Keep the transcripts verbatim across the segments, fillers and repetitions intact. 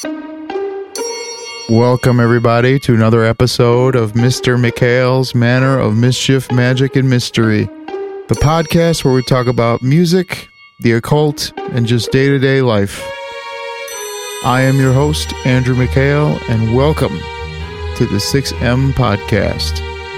Welcome, everybody, to another episode of Mister McHale's Manor of Mischief, Magic, and Mystery, the podcast where we talk about music, the occult, and just day-to-day life. I am your host, Andrew McHale, and welcome to the six M Podcast.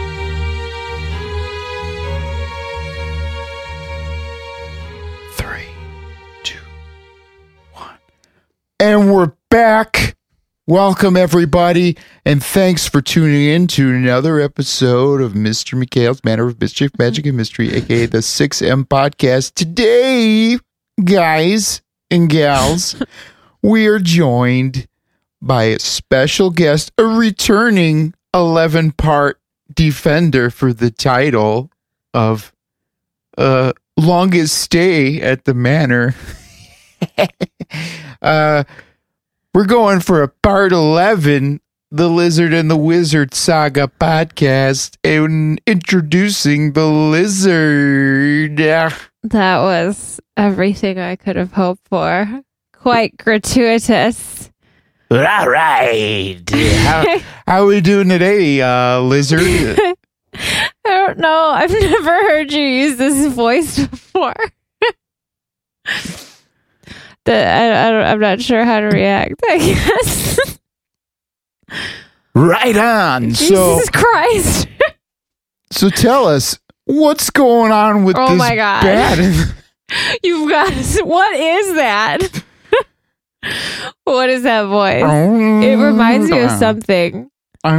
Three, two, one. And we're back! Welcome, everybody, and thanks for tuning in to another episode of Mister McHale's Manor of Mischief, Magic, and Mystery, aka the six M Podcast. Today, guys and gals, we are joined by a special guest, a returning eleven-part defender for the title of uh, longest stay at the manor. uh... We're going for a part eleven, the Lizard and the Wizard Saga podcast, and introducing the Lizard. That was everything I could have hoped for. Quite gratuitous. All right. How, how are we doing today, uh, Lizard? I don't know. I've never heard you use this voice before. The, I, I don't, I'm not sure how to react, I guess. Right on. Jesus so, Christ. So tell us, what's going on with oh this my God. bat? You've got... What is that? What is that voice? It reminds me of something. Oh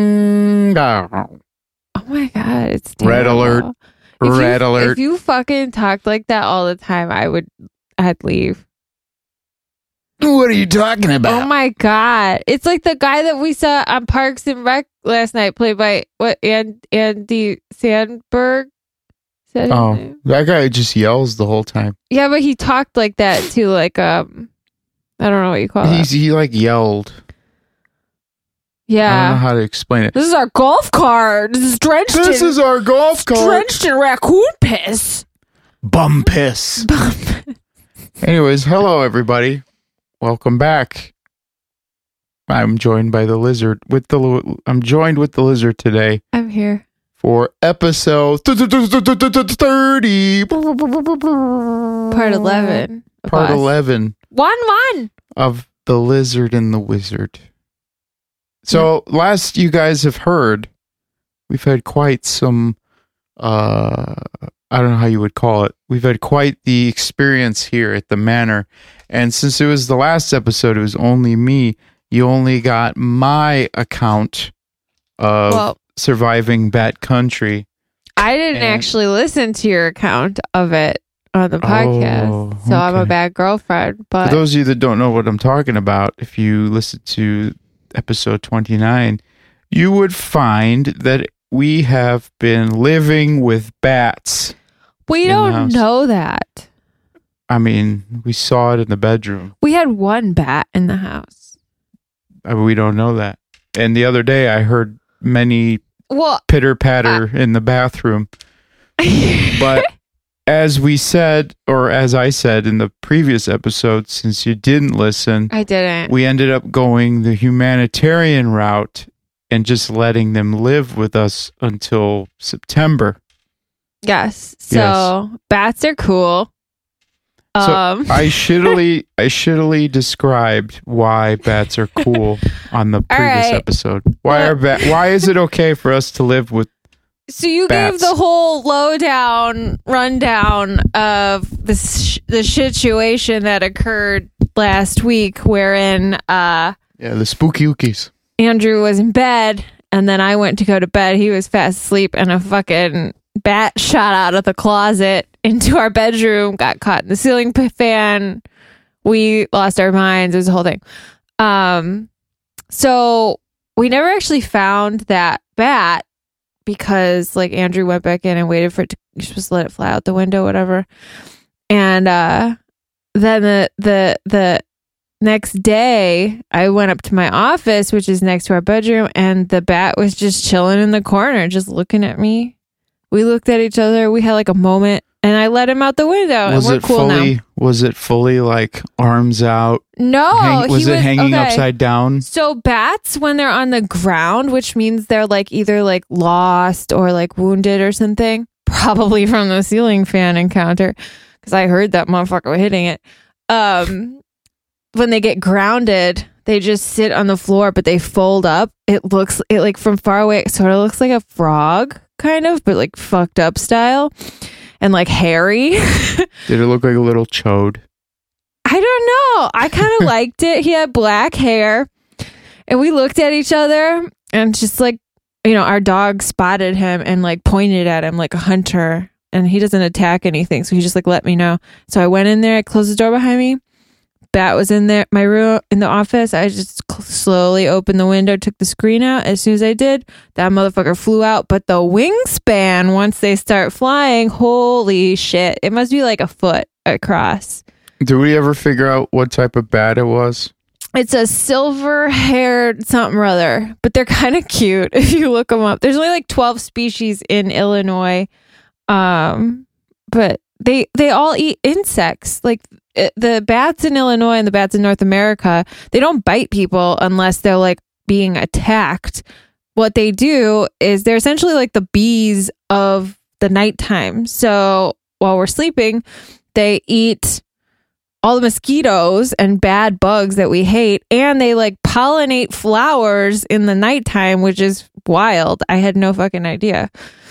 my God, it's terrible. Red alert. If Red you, alert. If you fucking talked like that all the time, I would... I'd leave. What are you talking about? Oh my God. It's like the guy that we saw on Parks and Rec last night, played by what and Andy Sandberg. Is that his Oh, name? that guy just yells the whole time. Yeah, but he talked like that too, like um I don't know what you call He's it. he like yelled. I don't know Yeah. how to explain it. This is our golf cart. This is drenched This in is our golf cart. drenched in raccoon piss. Bum piss. Anyways, hello everybody. Welcome back. I'm joined by the Lizard with the li- I'm joined with the Lizard today I'm here. for episode thirty. Part eleven. of Part us. eleven One one. of The Lizard and the Wizard. So, last you guys have heard, we've had quite some uh I don't know how you would call it. We've had quite the experience here at the manor. And since it was the last episode, it was only me. You only got my account of Well, surviving Bat Country. I didn't And- actually listen to your account of it on the podcast. Oh, So I'm a okay. bad girlfriend. For But those of you that don't know what I'm talking about, if you listen to episode twenty-nine, you would find that we have been living with bats. we in the don't house. know that. I mean, we saw it in the bedroom. We had one bat in the house. I mean, we don't know that. And the other day, I heard many Well, pitter patter in the bathroom. But as we said, or as I said in the previous episode, since you didn't listen, I didn't. we ended up going the humanitarian route and just letting them live with us until September. Yes. So bats are cool. So Um, I shittily, I shittily described why bats are cool on the previous right. episode. Why Well- are bat? Why is it okay for us to live with? so you bats. gave the whole lowdown rundown of the sh- the situation that occurred last week, wherein uh, Yeah, the spooky ookies. Andrew was in bed, and then I went to go to bed. He was fast asleep, and a fucking bat shot out of the closet into our bedroom, got caught in the ceiling p- fan. We lost our minds. It was a whole thing. Um, so we never actually found that bat because, like, Andrew went back in and waited for it to, you're supposed to let it fly out the window, whatever. And uh, then the the the next day, I went up to my office, which is next to our bedroom, and the bat was just chilling in the corner, just looking at me. We looked at each other. We had like a moment, And I let him out the window, Was and we're it cool fully? now. Was it fully like arms out? No, Hang, was he it hanging okay. upside down? So bats, when they're on the ground, which means they're like either like lost or like wounded or something, probably from the ceiling fan encounter, because I heard that motherfucker hitting it. Um, when they get grounded, they just sit on the floor, but they fold up. It looks it like from far away, it sort of looks like a frog, kind of, but like fucked up style and like hairy. Did it look like a little chode? I don't know. I kind of liked it. He had black hair, and we looked at each other, and just like, you know, our dog spotted him and like pointed at him like a hunter, and he doesn't attack anything, so he just like let me know. So I went in there, I closed the door behind me. Bat was in there, my room in the office. I just cl- slowly opened the window, took the screen out. As soon as I did, that motherfucker flew out. But the wingspan, once they start flying, holy shit, it must be like a foot across. Did we ever figure out what type of bat it was? It's a silver-haired something or other, but they're kind of cute if you look them up. There's only like twelve species in Illinois, um, but they they all eat insects. Like it, the bats in Illinois and the bats in North America, they don't bite people unless they're like being attacked. What they do is they're essentially like the bees of the nighttime. So while we're sleeping, they eat all the mosquitoes and bad bugs that we hate, and they like pollinate flowers in the nighttime, which is wild. I had no fucking idea.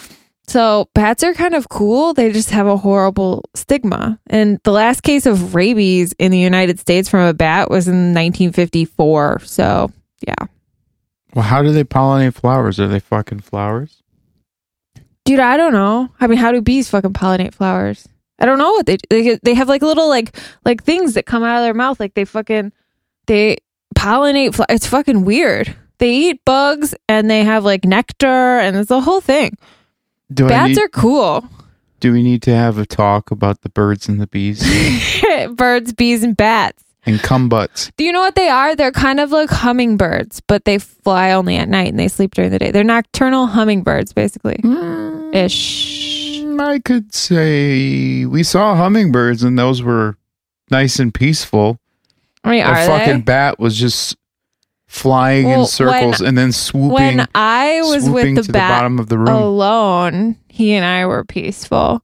So bats are kind of cool. They just have a horrible stigma. And the last case of rabies in the United States from a bat was in nineteen fifty-four. So yeah. Well, how do they pollinate flowers? Are they fucking flowers? Dude, I don't know. I mean, how do bees fucking pollinate flowers? I don't know what they do. They, they have like little like like things that come out of their mouth. Like they fucking, they pollinate. Fl- it's fucking weird. They eat bugs and they have like nectar and it's a whole thing. Do Bats need, are cool. Do we need to have a talk about the birds and the bees? Birds, bees, and bats. And cumbutts. Do you know what they are? They're kind of like hummingbirds, but they fly only at night and they sleep during the day. They're nocturnal hummingbirds, basically. Mm, Ish. I could say we saw hummingbirds and those were nice and peaceful. I mean, a are fucking they? bat was just flying Well, in circles when- and then swooping. When I was swooping with to the bat the bottom of the room. alone, he and I were peaceful.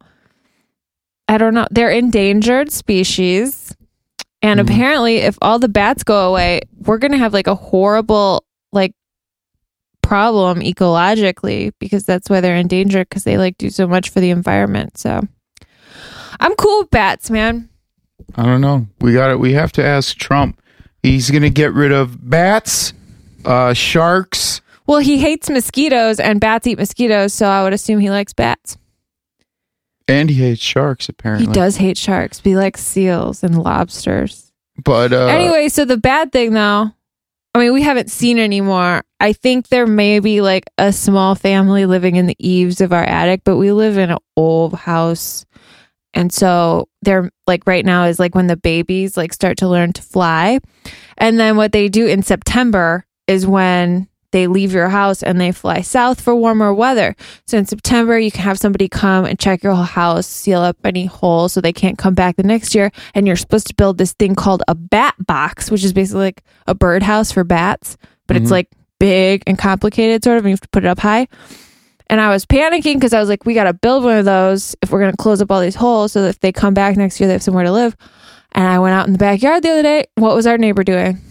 I don't know. They're endangered species. And Mhm. apparently, if all the bats go away, we're going to have like a horrible like problem ecologically, because that's why they're endangered, because they like do so much for the environment. So I'm cool with bats, man. I don't know. We got it. We have to ask Trump. He's going to get rid of bats, uh, sharks. Well, he hates mosquitoes and bats eat mosquitoes, so I would assume he likes bats. And he hates sharks, apparently. He does hate sharks, but he likes seals and lobsters. But uh, Anyway, so the bad thing though, I mean, we haven't seen anymore. I think there may be like a small family living in the eaves of our attic, but we live in an old house. And so they're like right now is like when the babies like start to learn to fly. And then what they do in September is when they leave your house and they fly south for warmer weather. So in September, you can have somebody come and check your whole house, seal up any holes so they can't come back the next year. And you're supposed to build this thing called a bat box, which is basically like a birdhouse for bats, but Mhm. it's like big and complicated sort of, and you have to put it up high. And I was panicking because I was like, we got to build one of those if we're going to close up all these holes so that if they come back next year, they have somewhere to live. And I went out in the backyard the other day. What was our neighbor doing?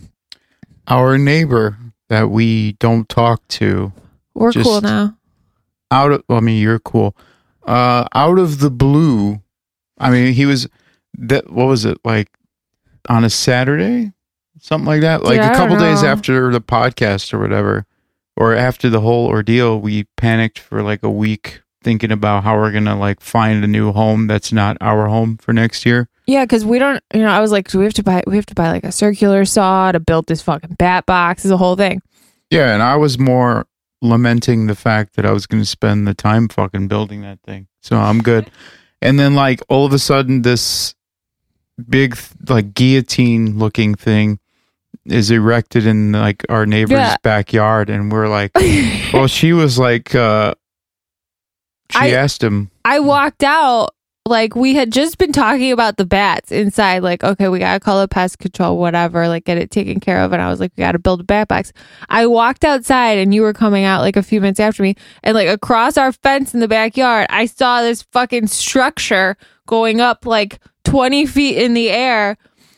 Our neighbor that we don't talk to. We're Just- cool now. Out of, I mean, you're cool. Uh, out of the blue, I mean, he was, that. what was it, like on a Saturday? Something like that? Like Dude, I a couple don't days know. after the podcast or whatever, or after the whole ordeal, we panicked for like a week thinking about how we're going to like find a new home that's not our home for next year. Yeah, because we don't, you know, I was like, do we have to buy, we have to buy like a circular saw to build this fucking bat box, is a whole thing. Yeah, and I was more lamenting the fact that I was going to spend the time fucking building that thing. So I'm good. And then like all of a sudden this big like guillotine looking thing is erected in like our neighbor's Yeah. backyard, and we're like, well, she was like uh she I- asked him. I walked out like we had just been talking about the bats inside. Like, okay, we got to call the pest control, whatever, like get it taken care of. And I was like, we got to build a bat box. I walked outside and you were coming out like a few minutes after me. And like across our fence in the backyard, I saw this fucking structure going up like twenty feet in the air.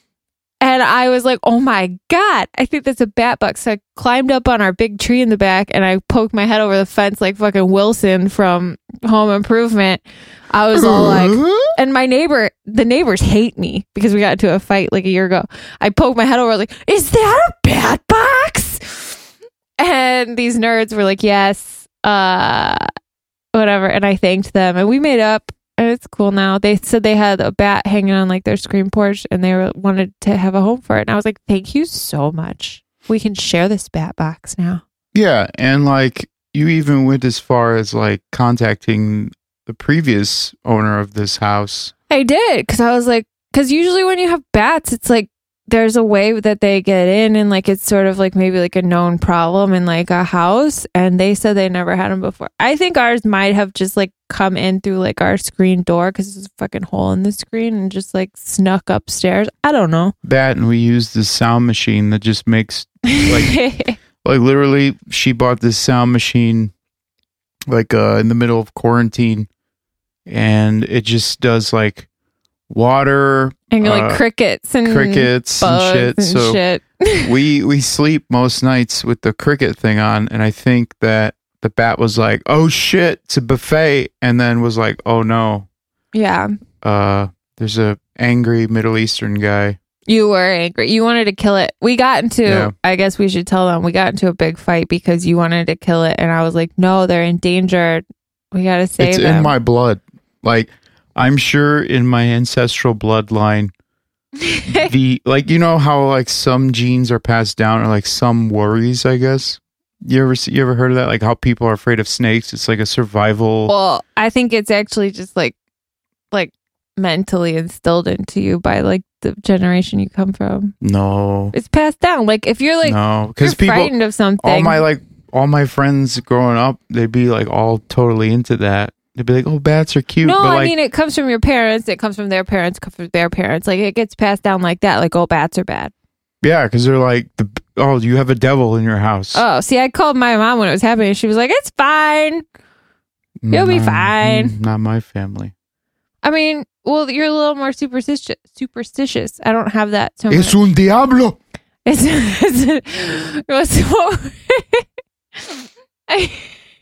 And I was like, oh my God, I think that's a bat box. So I climbed up on our big tree in the back and I poked my head over the fence like fucking Wilson from Home Improvement. I was all like, and my neighbor, the neighbors hate me because we got into a fight like a year ago. I poked my head over like, is that a bat box? And these nerds were like, yes, uh, whatever. And I thanked them and we made up. And it's cool now. They said they had a bat hanging on like their screen porch and they were, wanted to have a home for it. And I was like, thank you so much. We can share this bat box now. Yeah. And like you even went as far as like contacting the previous owner of this house. I did. Cause I was like, cause usually when you have bats, it's like there's a way that they get in and like it's sort of like maybe like a known problem in like a house. And they said they never had them before. I think ours might have just like come in through like our screen door because there's a fucking hole in the screen and just like snuck upstairs. I don't know. That and we used this sound machine that just makes like like literally she bought this sound machine like uh in the middle of quarantine and it just does like water and uh, like crickets and crickets and shit. And so shit. we we sleep most nights with the cricket thing on, and I think that the bat was like, "Oh shit, it's a buffet," and then was like, "Oh no, yeah, uh, there's a angry Middle Eastern guy." You were angry. You wanted to kill it. We got into. Yeah. I guess we should tell them we got into a big fight because you wanted to kill it, and I was like, "No, they're endangered. We got to save it's them." It's in my blood. Like I'm sure in my ancestral bloodline. the like you know how like some genes are passed down or like some worries, I guess. You ever you ever heard of that? Like how people are afraid of snakes? It's like a survival. Well, I think it's actually just like like mentally instilled into you by like the generation you come from. No, it's passed down. Like if you're like no, because people frightened of something. All my like all my friends growing up, they'd be like all totally into that. They'd be like, "Oh, bats are cute." No, but I like, mean it comes from your parents. It comes from their parents. Comes from their parents. Like it gets passed down like that. Like, oh, bats are bad. Yeah, because they're like, the, "Oh, you have a devil in your house." Oh, see, I called my mom when it was happening. She was like, "It's fine. You'll be Nah, fine." Not my family. I mean, well, you're a little more superstitious. Superstitious. I don't have that so much. Es un diablo. It's, it's, it's I,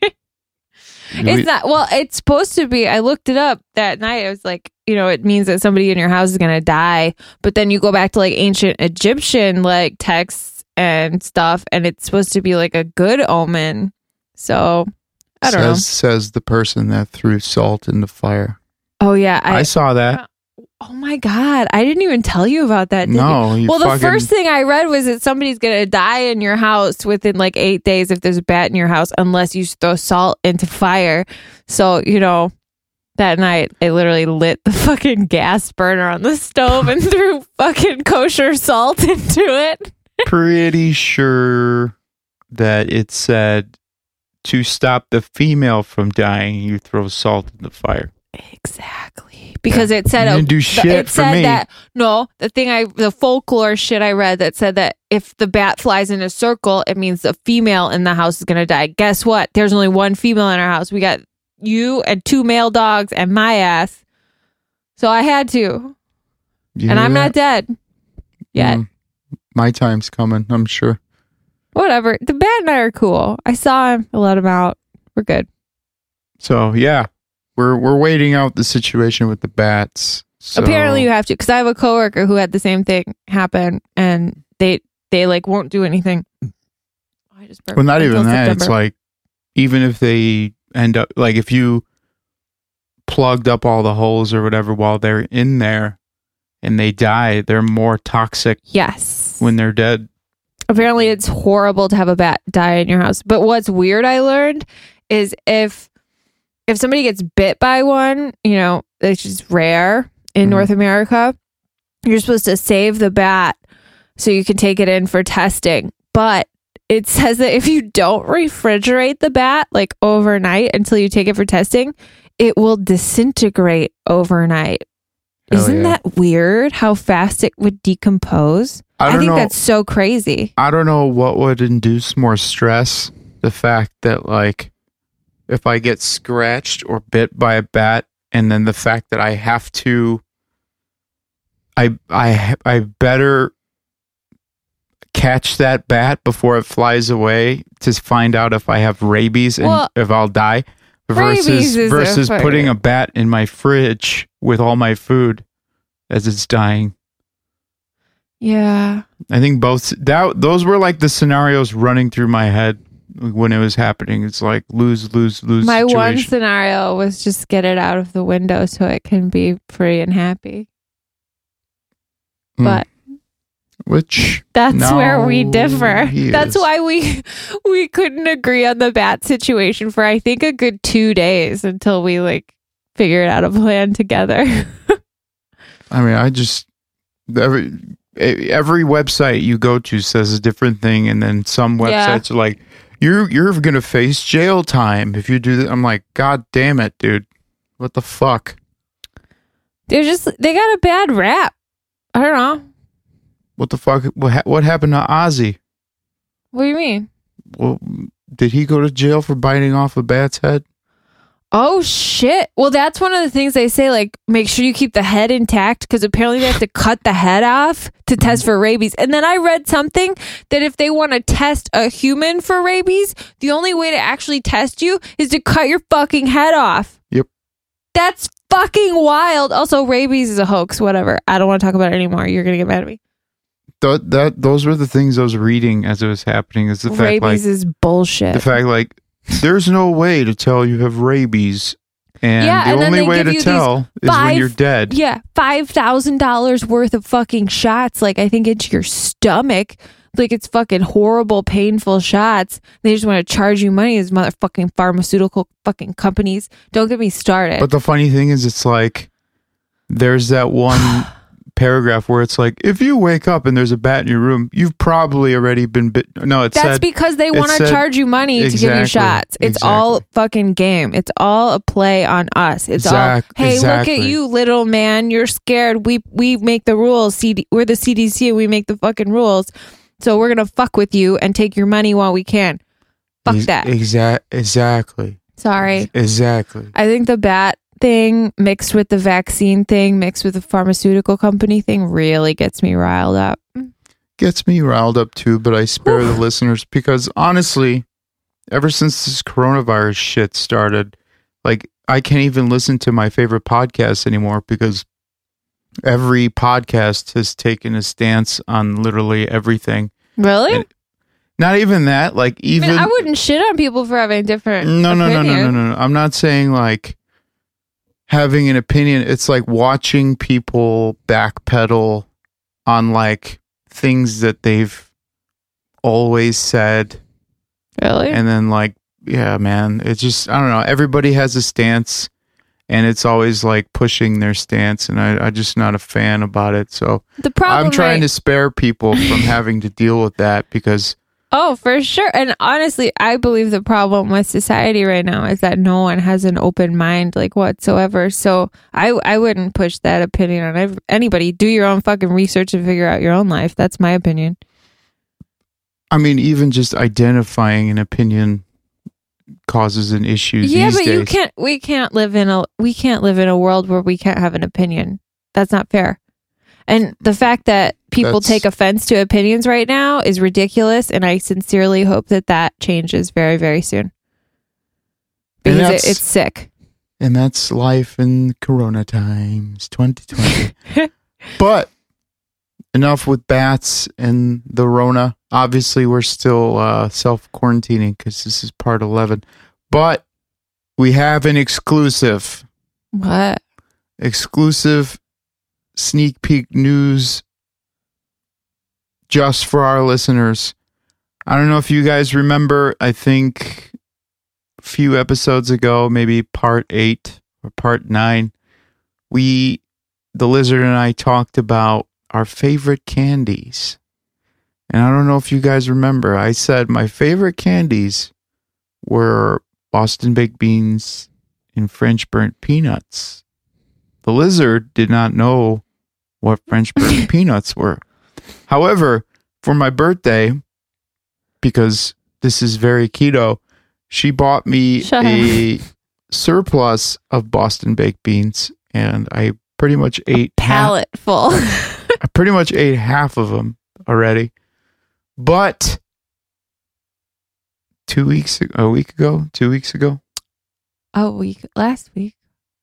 It's not, well, it's supposed to be. I looked it up that night. I was like, you know, it means that somebody in your house is going to die. But then you go back to like ancient Egyptian like texts and stuff, and it's supposed to be like a good omen. So I don't says, know. Says the person that threw salt in the fire. Oh, yeah. I, I saw that. Oh my God. I didn't even tell you about that. Did no. You? You well, fucking... the first thing I read was that somebody's going to die in your house within like eight days if there's a bat in your house, unless you throw salt into fire. So, you know, that night I literally lit the fucking gas burner on the stove and threw fucking kosher salt into it. Pretty sure that it said to stop the female from dying, you throw salt in the fire. Exactly, because it said you didn't do uh, shit it for said me. that no, the thing I the folklore shit I read that said that if the bat flies in a circle, it means the female in the house is gonna die. Guess what? There's only one female in our house. We got you and two male dogs and my ass. So I had to, You and I'm that? not dead yet. Mm, my time's coming, I'm sure. Whatever. The bat and I are cool. I saw him. I let him out. We're good. So yeah. We're we're waiting out the situation with the bats. So. Apparently you have to, because I have a coworker who had the same thing happen, and they they like won't do anything. I just well, not even that. September. It's like even if they end up like if you plugged up all the holes or whatever while they're in there and they die, they're more toxic. Yes, when they're dead. Apparently, it's horrible to have a bat die in your house. But what's weird, I learned, is if if somebody gets bit by one, you know, which is rare in mm-hmm. North America, you're supposed to save the bat so you can take it in for testing. But it says that if you don't refrigerate the bat like overnight until you take it for testing, it will disintegrate overnight. Hell Isn't yeah. that weird how fast it would decompose? I I, don't think know. that's so crazy. I don't know what would induce more stress. The fact that, like, if I get scratched or bit by a bat, and then the fact that I have to, I, I, I better catch that bat before it flies away to find out if I have rabies and Well, if I'll die, rabies versus is a versus fucking- putting a bat in my fridge with all my food as it's dying. Yeah. I think both that those were like the scenarios running through my head when it was happening. It's like lose, lose, lose. My one situation. scenario was just get it out of the window so it can be free and happy. Hmm. But Which that's No, where we differ. he That's is. why we we couldn't agree on the bat situation for I think a good two days until we like figured out a plan together. I mean, I just every every website you go to says a different thing, and then some Yeah. websites are like, "You're you're gonna face jail time if you do that." I'm like, God damn it, dude! What the fuck? They're just they got a bad rap. I don't know. What the fuck? What ha- what happened to Ozzy? What do you mean? Well, did he go to jail for biting off a bat's head? Oh shit. Well, that's one of the things they say, like, make sure you keep the head intact because apparently they have to cut the head off to test for rabies. And then I read something that if they want to test a human for rabies, the only way to actually test you is to cut your fucking head off. Yep. That's fucking wild. Also, rabies is a hoax, whatever. I don't want to talk about it anymore. You're going to get mad at me. Th- that those were the things I was reading as it was happening. Is the fact Rabies like is bullshit. the fact like there's no way to tell you have rabies, and Yeah, the and then only they way give to you these tell is when five- you're dead. Yeah, five thousand dollars worth of fucking shots, like I think into your stomach. Like it's fucking horrible, painful shots. They just want to charge you money, as motherfucking pharmaceutical fucking companies. Don't get me started. But the funny thing is, it's like there's that one paragraph where it's like, if you wake up and there's a bat in your room, you've probably already been bit. No, it That's said because they it want to said- charge you money to give you Exactly, shots. It's all exactly. fucking game. It's all a play on us. It's Exact- all, hey, look exactly. at you, little man. You're scared. We we make the rules. C D, we're the C D C and we make the fucking rules. So we're gonna fuck with you and take your money while we can. Fuck Ex- that. Exact. Exactly. Sorry. Exactly. I think the bat thing mixed with the vaccine thing mixed with the pharmaceutical company thing really gets me riled up. Gets me riled up too, but I spare the Whew. listeners because honestly, ever since this coronavirus shit started, like I can't even listen to my favorite podcasts anymore because every podcast has taken a stance on literally everything. Really? And not even that, like I even mean, I wouldn't shit on people for having different no, no, no, no, no, opinions. no, no. I'm not saying like having an opinion. It's like watching people backpedal on like things that they've always said. Really? And then like, yeah, man, it's just, I don't know. Everybody has a stance and it's always like pushing their stance. And I, I'm just not a fan about it. So the problem I'm trying right- to spare people from having to deal with that because Oh, for sure. And honestly, I believe the problem with society right now is that no one has an open mind like whatsoever. So I I wouldn't push that opinion on ev- anybody. Do your own fucking research and figure out your own life. That's my opinion. I mean, even just identifying an opinion causes an issue Yeah, these but days. you can't we can't live in a we can't live in a world where we can't have an opinion. That's not fair. And the fact that people That's- take offense to opinions right now is ridiculous, and I sincerely hope that that changes very, very soon. Because it, that's- it's sick. And that's life in Corona times, twenty twenty. But enough with bats and the Rona. Obviously, we're still uh, self-quarantining because this is part eleven. But we have an exclusive. What? Exclusive sneak peek news just for our listeners. I don't know if you guys remember, I think a few episodes ago, maybe part eight or part nine, we, the lizard and I talked about our favorite candies. And I don't know if you guys remember, I said my favorite candies were Boston baked beans in French burnt peanuts. The lizard did not know what French burnt peanuts were. However, for my birthday, because this is very keto, she bought me Shut a up. surplus of Boston baked beans, and I pretty much ate Pallet half, full. I pretty much ate half of them already. But two weeks, a week ago, two weeks ago, a week, last week,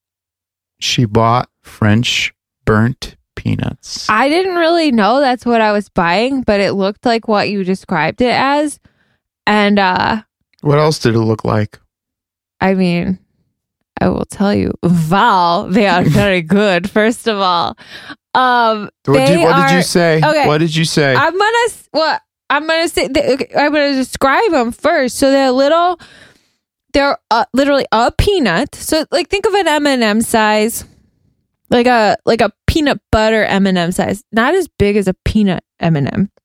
she bought French burnt peanuts. I didn't really know that's what I was buying, but it looked like what you described it as. And uh What else did it look like? I mean, I will tell you, Val, they are very good. First of all, um, What, did, what are, did you say? Okay, What did you say? I'm gonna what I'm gonna say. Okay, I'm gonna describe them first. So they're little. They're uh, literally a peanut. So like, think of an M and M size, like a like a peanut butter M and M size, not as big as a peanut M and M,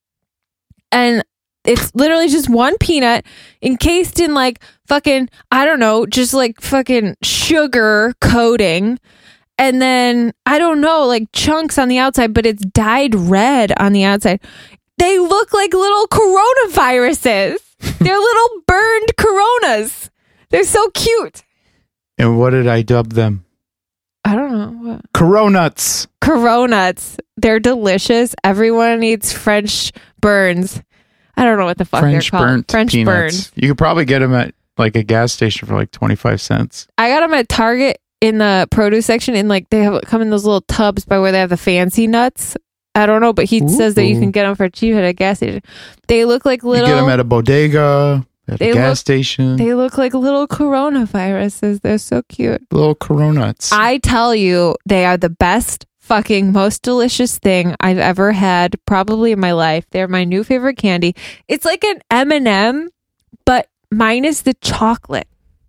and it's literally just one peanut encased in like fucking, I don't know, just like fucking sugar coating. And then, I don't know, like chunks on the outside, but it's dyed red on the outside. They look like little coronaviruses. They're little burned coronas. They're so cute. And what did I dub them? I don't know. What? Coronuts. Coronuts. They're delicious. Everyone eats French burns. I don't know what the fuck French they're called. burnt French peanuts. burn. You could probably get them at like a gas station for like twenty-five cents. I got them at Target in the produce section, and like they have come in those little tubs by where they have the fancy nuts. I don't know, but he Ooh. says that you can get them for cheap at a gas station. They look like little. You get them at a bodega, at They a gas look- station. They look like little coronaviruses. They're so cute. Little coronuts. I tell you, they are the best fucking most delicious thing I've ever had, probably in my life. They're my new favorite candy. It's like an M and M, but minus the chocolate.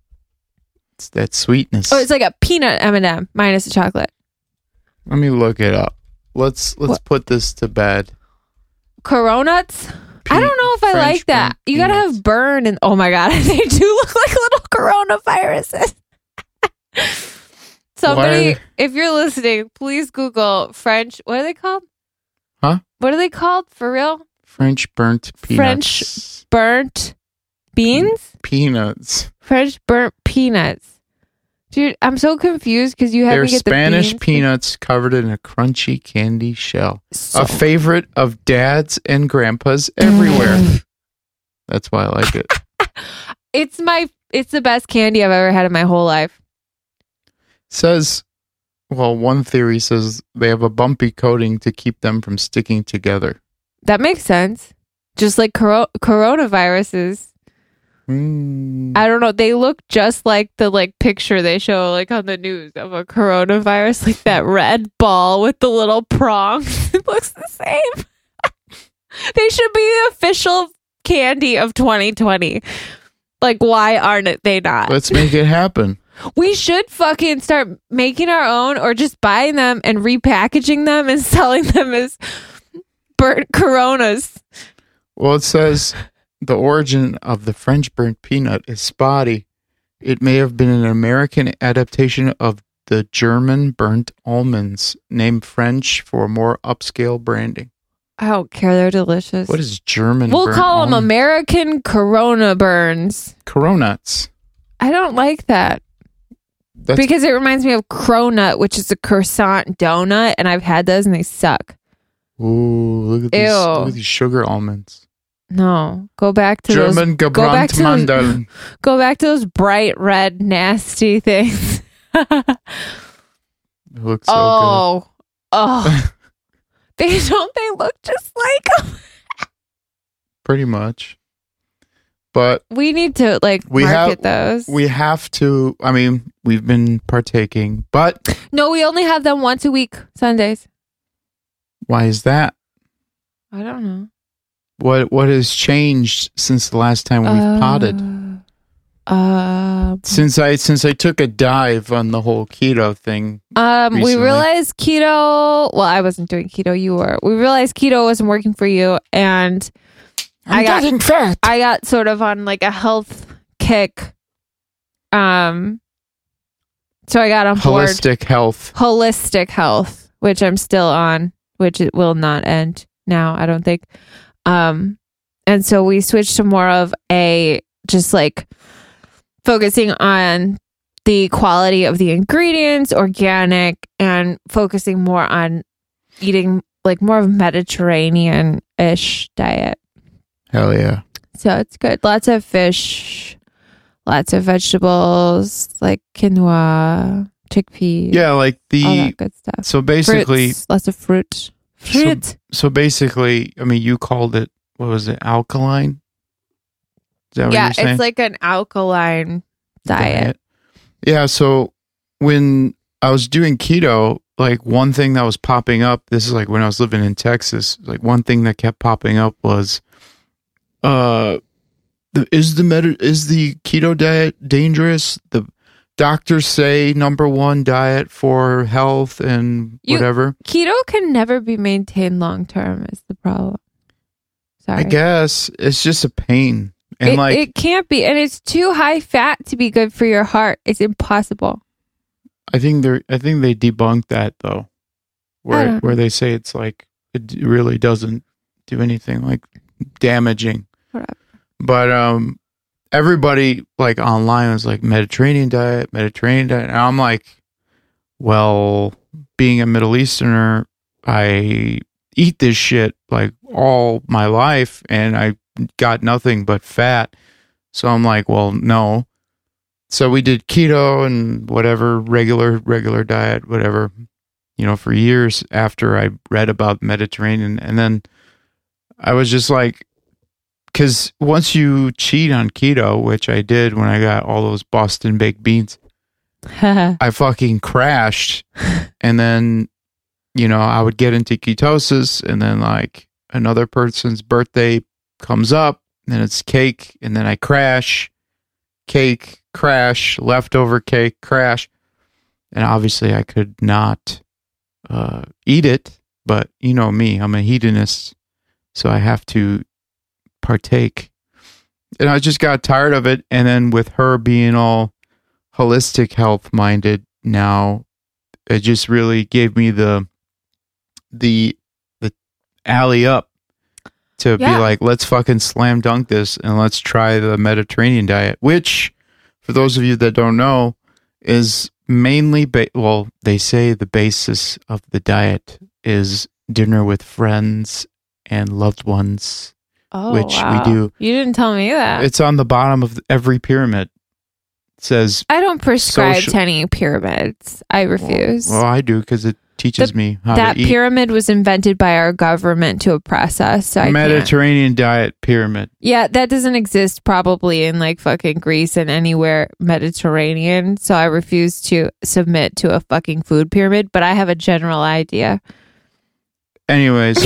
It's that sweetness. Oh, it's like a peanut M and M minus the chocolate. Let me look it up. Let's let's What? put this to bed. Coronuts? Pe- I don't know if I French like that. burnt You gotta peanuts. have burn and oh my god, they do look like little coronaviruses. Somebody, Why- if you're listening, please Google French. What are they called? Huh? What are they called for real? French burnt peanuts. French burnt beans? peanuts. French burnt peanuts. Dude, I'm so confused because you have They're me get Spanish the beans. peanuts covered in a crunchy candy shell. So- A favorite of dads and grandpas everywhere. That's why I like it. It's my, it's the best candy I've ever had in my whole life. Says, well, one theory says they have a bumpy coating to keep them from sticking together. That makes sense. Just like coro- coronaviruses. Mm. I don't know. They look just like the like picture they show like on the news of a coronavirus, like that red ball with the little prongs. It looks the same. They should be the official candy of twenty twenty. Like, why aren't they not? Let's make it happen. We should fucking start making our own or just buying them and repackaging them and selling them as burnt coronas. Well, it says the origin of the French burnt peanut is spotty. It may have been an American adaptation of the German burnt almonds, named French for more upscale branding. I don't care. They're delicious. What is German We'll burnt call them almond? American Corona Burns. Coronuts. I don't like that. That's Because it reminds me of cronut, which is a croissant donut, and I've had those and they suck. Ooh, look at these, Ew. look at these sugar almonds. No, go back to German those. Go back to those, Gebrandmandeln. go back to those bright red, nasty things. It looks so oh, oh, they don't. They look just like 'em? Pretty much. But We need to like We market have- those. we have to, I mean, we've been partaking, but no, we only have them once a week, Sundays. why is that? I don't know. What What has changed since the last time we've Uh, potted? Um, Since I since I took a dive on the whole keto thing. um, we recently. realized keto. Well, I wasn't doing keto. You were. We realized keto wasn't working for you, and I got getting fat. I got sort of on like a health kick. Um, So I got on board Holistic health. holistic health, which I'm still on, which it will not end now, I don't think. Um, and so we switched to more of a just like focusing on the quality of the ingredients, organic, and focusing more on eating like more of a Mediterranean-ish diet. Hell yeah. So it's good. Lots of fish, lots of vegetables like quinoa, chickpeas. Yeah, like all the that good stuff. so basically Fruits, lots of fruit. Fruit. So, so basically, I mean, you called it, what was it, alkaline? Is that what Yeah, you're saying? it's like an alkaline diet. Yeah, so when I was doing keto, like one thing that was popping up, this is like when I was living in Texas, like one thing that kept popping up was, uh, the, is the med- is the keto diet dangerous? The doctors say number one diet for health and You- whatever. Keto can never be maintained long term is the problem. Sorry. I guess it's just a pain. And it, like, it can't be. And it's too high fat to be good for your heart. It's impossible. I think they're, I think they debunked that though, I where don't where they say it's like it d- really doesn't do anything like damaging. Whatever. But um, everybody like online was like Mediterranean diet, Mediterranean diet, and I'm like, well, being a Middle Easterner, I eat this shit like all my life, and I got nothing but fat. So I'm like, well, no. So we did keto and whatever, regular, regular diet, whatever, you know, for years after I read about Mediterranean. And then I was just like, because once you cheat on keto, which I did when I got all those Boston baked beans, I fucking crashed. And then, you know, I would get into ketosis, and then like another person's birthday comes up, and it's cake, and then I crash, cake, crash, leftover cake, crash. And obviously I could not uh, eat it, but you know me, I'm a hedonist, so I have to partake. And I just got tired of it. And then with her being all holistic health minded now, it just really gave me the the the alley up to Yeah. be like, let's fucking slam dunk this and let's try the Mediterranean diet, which for those of you that don't know is mainly ba- well, they say the basis of the diet is dinner with friends and loved ones. Oh, Which we wow. do. You didn't tell me that. It's on the bottom of every pyramid. It says, I don't prescribe social- to any pyramids. I refuse. well, I do because it teaches me how that to eat. pyramid was invented by our government to oppress us. So I can't. Mediterranean diet pyramid. Yeah, that doesn't exist probably in like fucking Greece and anywhere Mediterranean. So I refuse to submit to a fucking food pyramid, but I have a general idea. Anyways,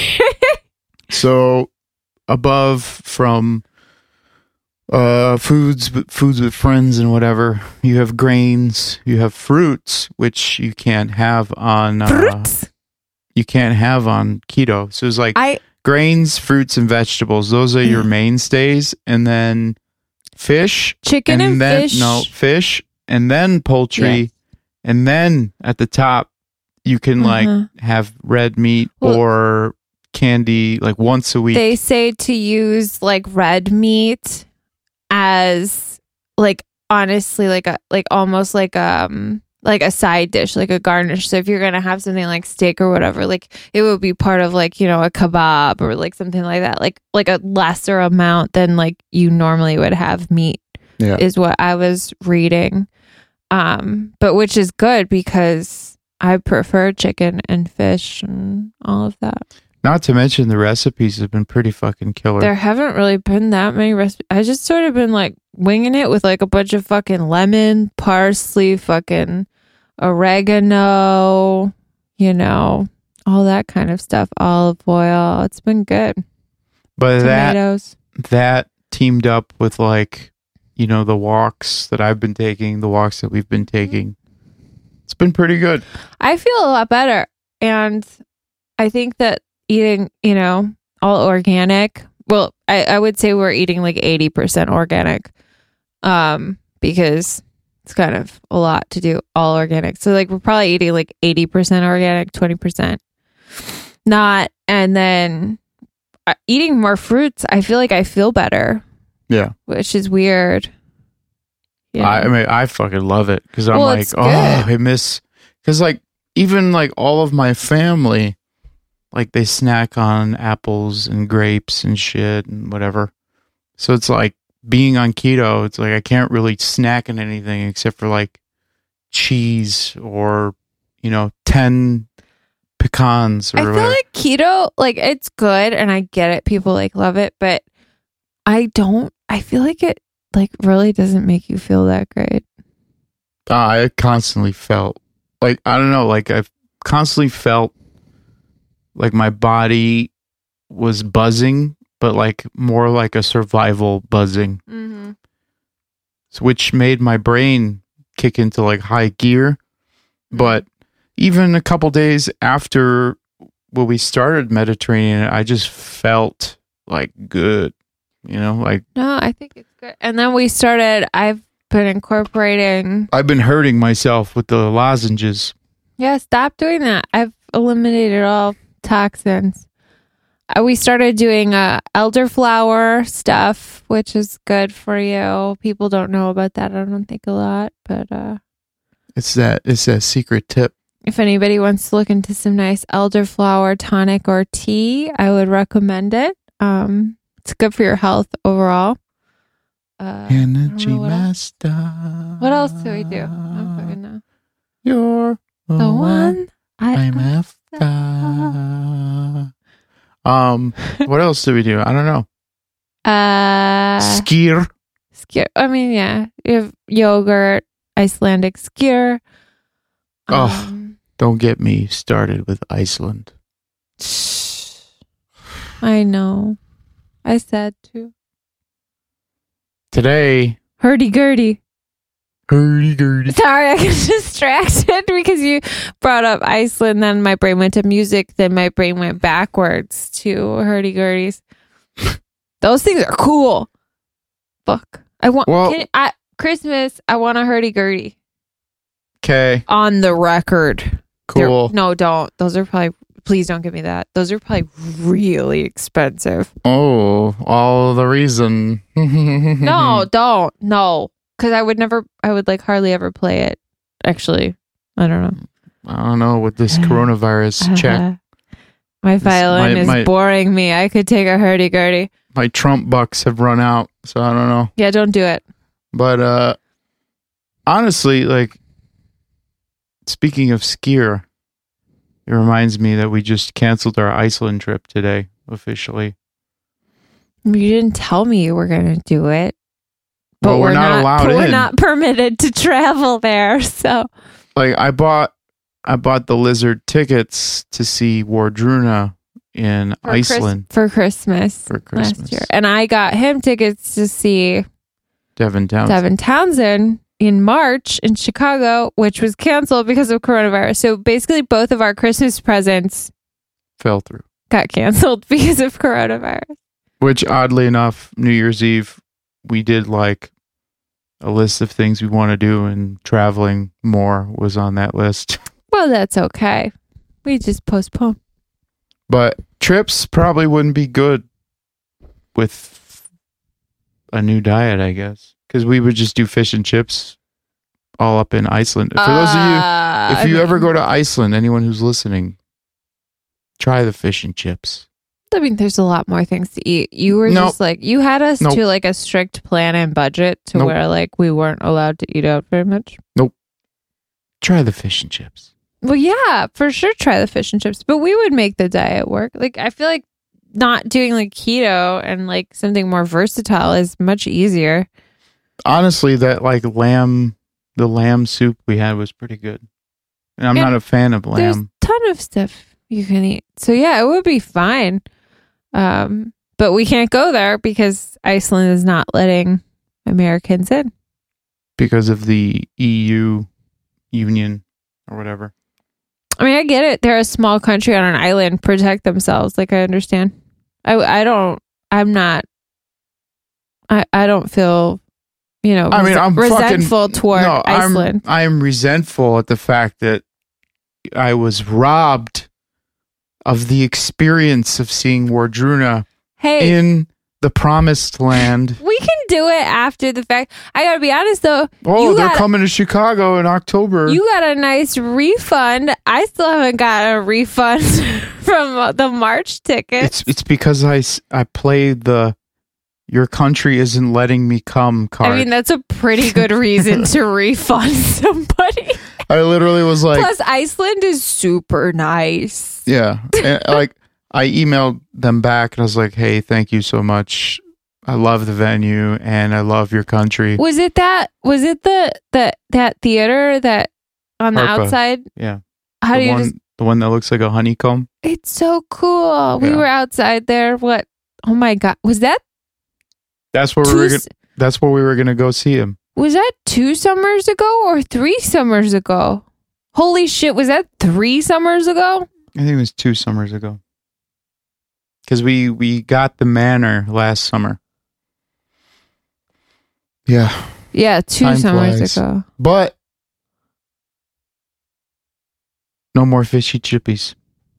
so above from uh, foods, foods with friends and whatever, you have grains, you have fruits, which you can't have on uh, Fruits. you can't have on keto. So it's like I grains, fruits, and vegetables. Those are your mainstays, and then fish, chicken and, then fish. no fish, and then poultry, Yes. and then at the top you can like Uh-huh. have red meat Well- or candy like once a week. They say to use like red meat as like honestly like a like almost like um like a side dish, like a garnish. So if you're gonna have something like steak or whatever, like it would be part of like, you know, a kebab or like something like that, like like a lesser amount than like you normally would have meat. Yeah. Is what I was reading. Um, but which is good because I prefer chicken and fish and all of that. Not to mention the recipes have been pretty fucking killer. There haven't really been that many recipes. I just sort of been like winging it with like a bunch of fucking lemon, parsley, fucking oregano, you know, all that kind of stuff. Olive oil. It's been good. but that Tomatoes. that teamed up with like, you know, the walks that I've been taking, the walks that we've been taking. It's been pretty good. I feel a lot better. And I think that eating, you know, all organic. Well, I, I would say we're eating like eighty percent organic. Um, because It's kind of a lot to do all organic. So like we're probably eating like eighty percent organic, twenty percent not. And then uh, eating more fruits, I feel like I feel better. Yeah. Which is weird. Yeah. I, I mean, I fucking love it because I'm well, like, oh, I miss, because like even like all of my family, like they snack on apples and grapes and shit and whatever. So it's like being on keto, it's like I can't really snack on anything except for like cheese or, you know, ten pecans or I feel whatever. like keto, like it's good and I get it. People like love it, but I don't, I feel like it like really doesn't make you feel that great. Uh, I constantly felt like, I don't know, like I've constantly felt like my body was buzzing, but like more like a survival buzzing, Mm-hmm. so, which made my brain kick into like high gear. But even a couple days after when we started Mediterranean, I just felt like good, you know, like No, I think it's good. And then we started, I've been incorporating. I've been hurting myself with the lozenges. Yeah, stop doing that. I've eliminated all toxins. Uh, we started doing uh, elderflower stuff, which is good for you. People don't know about that, I don't think a lot, but uh, It's that, it's that secret tip. if anybody wants to look into some nice elderflower tonic or tea, I would recommend it. Um, it's good for your health overall. Uh, Energy what else. master. What else do we do? I don't fucking know. You're the, The one one I I'm after. Um, what else do we do? I don't know. Uh, Skier. skyr. I mean, yeah, you have yogurt, Icelandic skyr. Oh. Um, Don't get me started with Iceland. I know. I said to. Today, Hurdy-gurdy. hurdy-gurdy. Sorry, I got distracted because you brought up Iceland. Then my brain went to music. Then my brain went backwards to hurdy-gurdies. Those things are cool. Fuck. I want Well- can, I, Christmas. I want a hurdy-gurdy. Okay, On the record. cool. They're- no, don't. Those are probably. Please don't give me that. Those are probably really expensive. Oh, all the reason. No, don't. No, because I would never. I would like hardly ever play it. Actually, I don't know. I don't know with this coronavirus check. My violin my- is my- boring me. I could take a hurdy-gurdy. My Trump bucks have run out, so I don't know. Yeah, don't do it. But uh honestly, like speaking of skier, it reminds me that we just canceled our Iceland trip today officially. You didn't tell me you were going to do it. But Well, we're not allowed We're in. not permitted to travel there. So Like I bought I bought the Lizard tickets to see Wardruna in for Chris- Iceland for Christmas, for Christmas. last year, and I got him tickets to see Devin Townsend. Devin Townsend in March in Chicago, which was canceled because of coronavirus. So basically, both of our Christmas presents fell through. got canceled because of coronavirus. Which oddly enough, New Year's Eve we did like a list of things we want to do, and traveling more was on that list. Well, that's okay. We just postpone. But trips probably wouldn't be good with a new diet, I guess, because we would just do fish and chips all up in Iceland. For those of you, Uh, if I you mean- ever go to Iceland, anyone who's listening, try the fish and chips. I mean, there's a lot more things to eat. You were Nope. just like, you had us Nope. to like a strict plan and budget to Nope. where like we weren't allowed to eat out very much. Try the fish and chips. Well, yeah, for sure. Try the fish and chips, but we would make the diet work. Like, I feel like not doing like keto and like something more versatile is much easier. Honestly, that like lamb, the lamb soup we had was pretty good. And I'm Yeah, not a fan of There's lamb. a ton of stuff you can eat. So yeah, it would be fine. Um, but we can't go there because Iceland is not letting Americans in. Because of the E U union or whatever. I mean, I get it. They're a small country on an island, protect themselves. Like, I understand. I, I don't, I'm not, I, I don't feel you know, I mean, res- I'm resentful fucking, toward no, Iceland. I'm, I'm resentful at the fact that I was robbed of the experience of seeing Wardruna Hey, in the promised land. we can do it after the fact. I gotta be honest though. Oh, you they're got, coming to Chicago in October. You got a nice refund. I still haven't got a refund from uh, the March tickets. It's it's because I, s- I played the "Your country isn't letting me come" card. I mean, that's a pretty good reason to refund somebody. I literally was like, Plus, Iceland is super nice. yeah, and, like I emailed them back and I was like, hey, thank you so much. I love the venue and I love your country. Was it that? Was it the the that theater that on the Harpa. outside? Yeah, How the do you one, just? the one that looks like a honeycomb. It's so cool. We Yeah. were outside there. What? Oh my god! Was that That's where we two? were. s- Gonna, that's where we were gonna go see him. Was that two summers ago or three summers ago? Holy shit! Was that three summers ago? I think it was two summers ago. Because we we got the manor last summer. Yeah, Yeah, two Time summers flies. ago. but no more fishy chippies.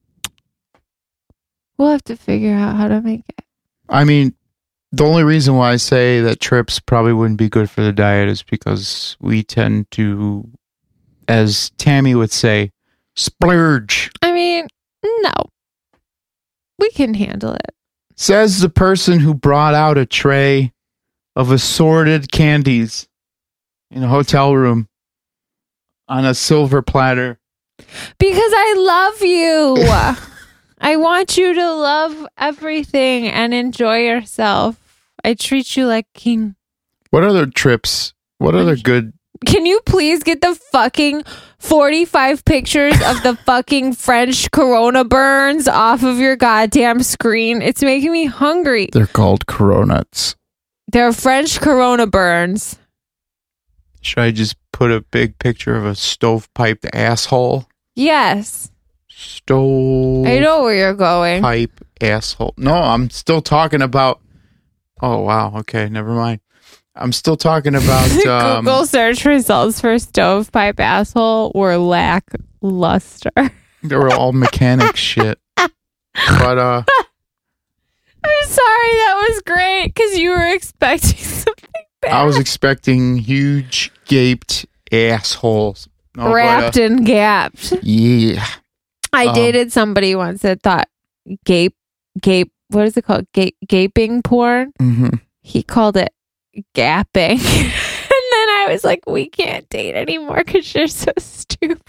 We'll have to figure out how to make it. I mean, the only reason why I say that trips probably wouldn't be good for the diet is because we tend to, as Tammy would say, splurge. I mean, no, we can handle it. Says the person who brought out a tray of assorted candies in a hotel room on a silver platter. Because I love you. I want you to love everything and enjoy yourself. I treat you like king. What other trips? What other good? Can you please get the fucking forty-five pictures of the fucking French Corona burns off of your goddamn screen? It's making me hungry. They're called Coronuts. They're French Corona burns. Should I just put a big picture of a stovepiped asshole? Yes. Stove. I know where you're going. Pipe asshole. No, I'm still talking about. Oh wow. Okay, never mind. I'm still talking about. Um, Google search results for stovepipe asshole were lackluster. they were all mechanic shit. But uh, I'm sorry, that was great because you were expecting something bad. I was expecting huge gaped assholes. Oh, but, wrapped uh, and gapped. yeah. I um, dated somebody once that thought gape, gape. What is it called? Gape, gaping porn. Mm-hmm. He called it gapping, and then I was like, "We can't date anymore because you're so stupid.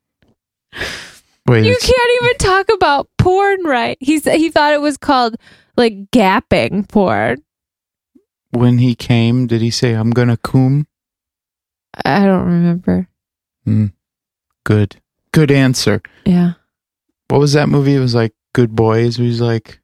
Wait. You it's- can't even talk about porn right." He said he thought it was called like gapping porn. when he came, did he say, "I'm gonna coom"? I don't remember. Good. Good answer. Yeah. What was that movie? It was like Good Boys. He was like,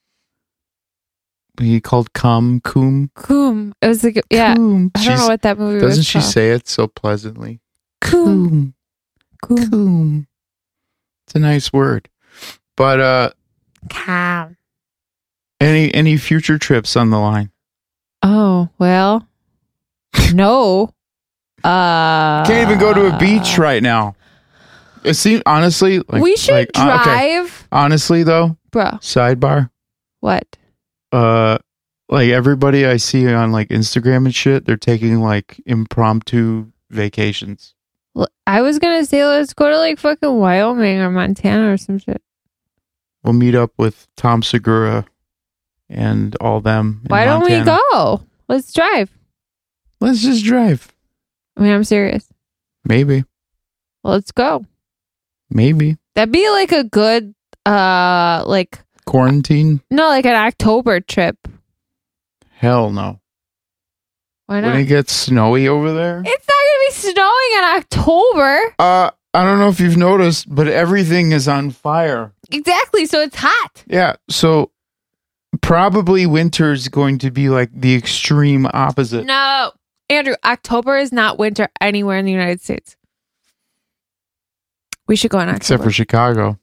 he called cum, coom. Coom. It was like, yeah. Coom. I don't know She's- what that movie was. Doesn't she called. say it so pleasantly? Coom? Coom. Coom. Coom. It's a nice word. But uh Coom. any any future trips on the line? Oh, well. No. Uh Can't even go to a beach right now. It seems honestly like we should like, uh, okay. drive. Honestly though, Bro. sidebar. What? Uh like everybody I see on like Instagram and shit, they're taking like impromptu vacations. L- I was gonna say let's go to like fucking Wyoming or Montana or some shit. We'll meet up with Tom Segura and all them. in Why don't Montana. we go? Let's drive. Let's just drive. I mean, I'm serious. Maybe. Let's go. Maybe. That'd be like a good, uh, like Quarantine? no, like an October trip. Hell no. Why When not? it gets snowy over there? It's not gonna be snowing in October. Uh, I don't know if you've noticed, but everything is on fire. Exactly. So it's hot. Yeah, so probably winter is going to be like the extreme opposite. No, Andrew. October is not winter anywhere in the United States. We should go in October. Except for Chicago.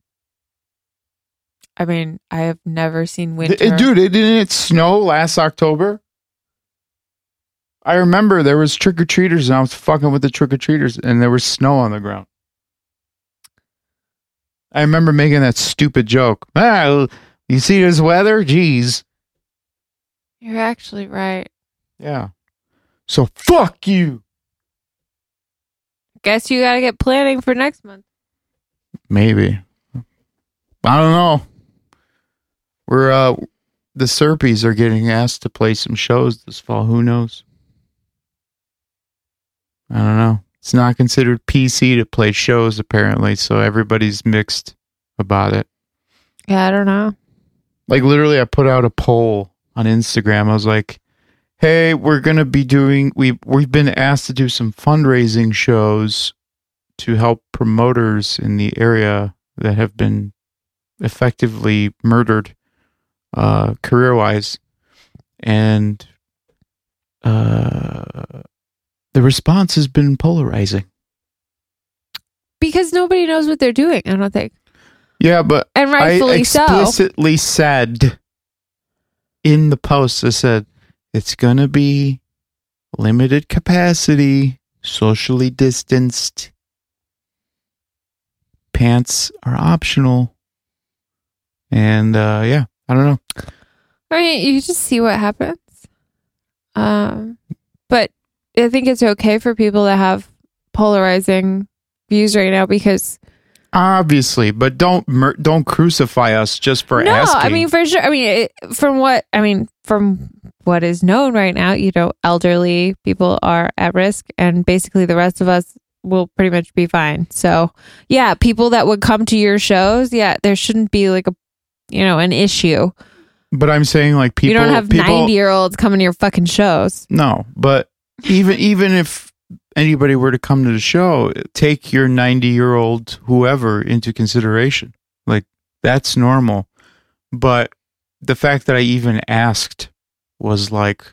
I mean, I have never seen winter. Th- Dude, it, didn't it snow last October? I remember there was trick-or-treaters and I was fucking with the trick-or-treaters and there was snow on the ground. I remember making that stupid joke. Ah, you see this weather? Jeez. You're actually right. Yeah. So fuck you. Guess you gotta get planning for next month. Maybe. I don't know. We're, uh, the Serpies are getting asked to play some shows this fall. Who knows? I don't know. It's not considered P C to play shows, apparently, so everybody's mixed about it. Yeah, I don't know. Like, literally, I put out a poll on Instagram. I was like, hey, we're going to be doing, we, we've been asked to do some fundraising shows to help promoters in the area that have been effectively murdered uh, career-wise. And uh, the response has been polarizing. Because nobody knows what they're doing, I don't think. Yeah, but and rightfully I explicitly so. said in the post, I said, it's going to be limited capacity, socially distanced. Pants are optional. And, uh, yeah, I don't know. I mean, you just see what happens. Um, but I think it's okay for people to have polarizing views right now because... Obviously, but don't mur- don't crucify us just for no, asking. I mean, for sure. I mean, it, from what, I mean, from what is known right now, you know, elderly people are at risk and basically the rest of us will pretty much be fine. So, yeah, people that would come to your shows, yeah, there shouldn't be like a, you know, an issue. But I'm saying like people... You don't have ninety-year-olds coming to your fucking shows. No, but even even if anybody were to come to the show, take your ninety-year-old whoever into consideration. Like, that's normal. But the fact that I even asked was like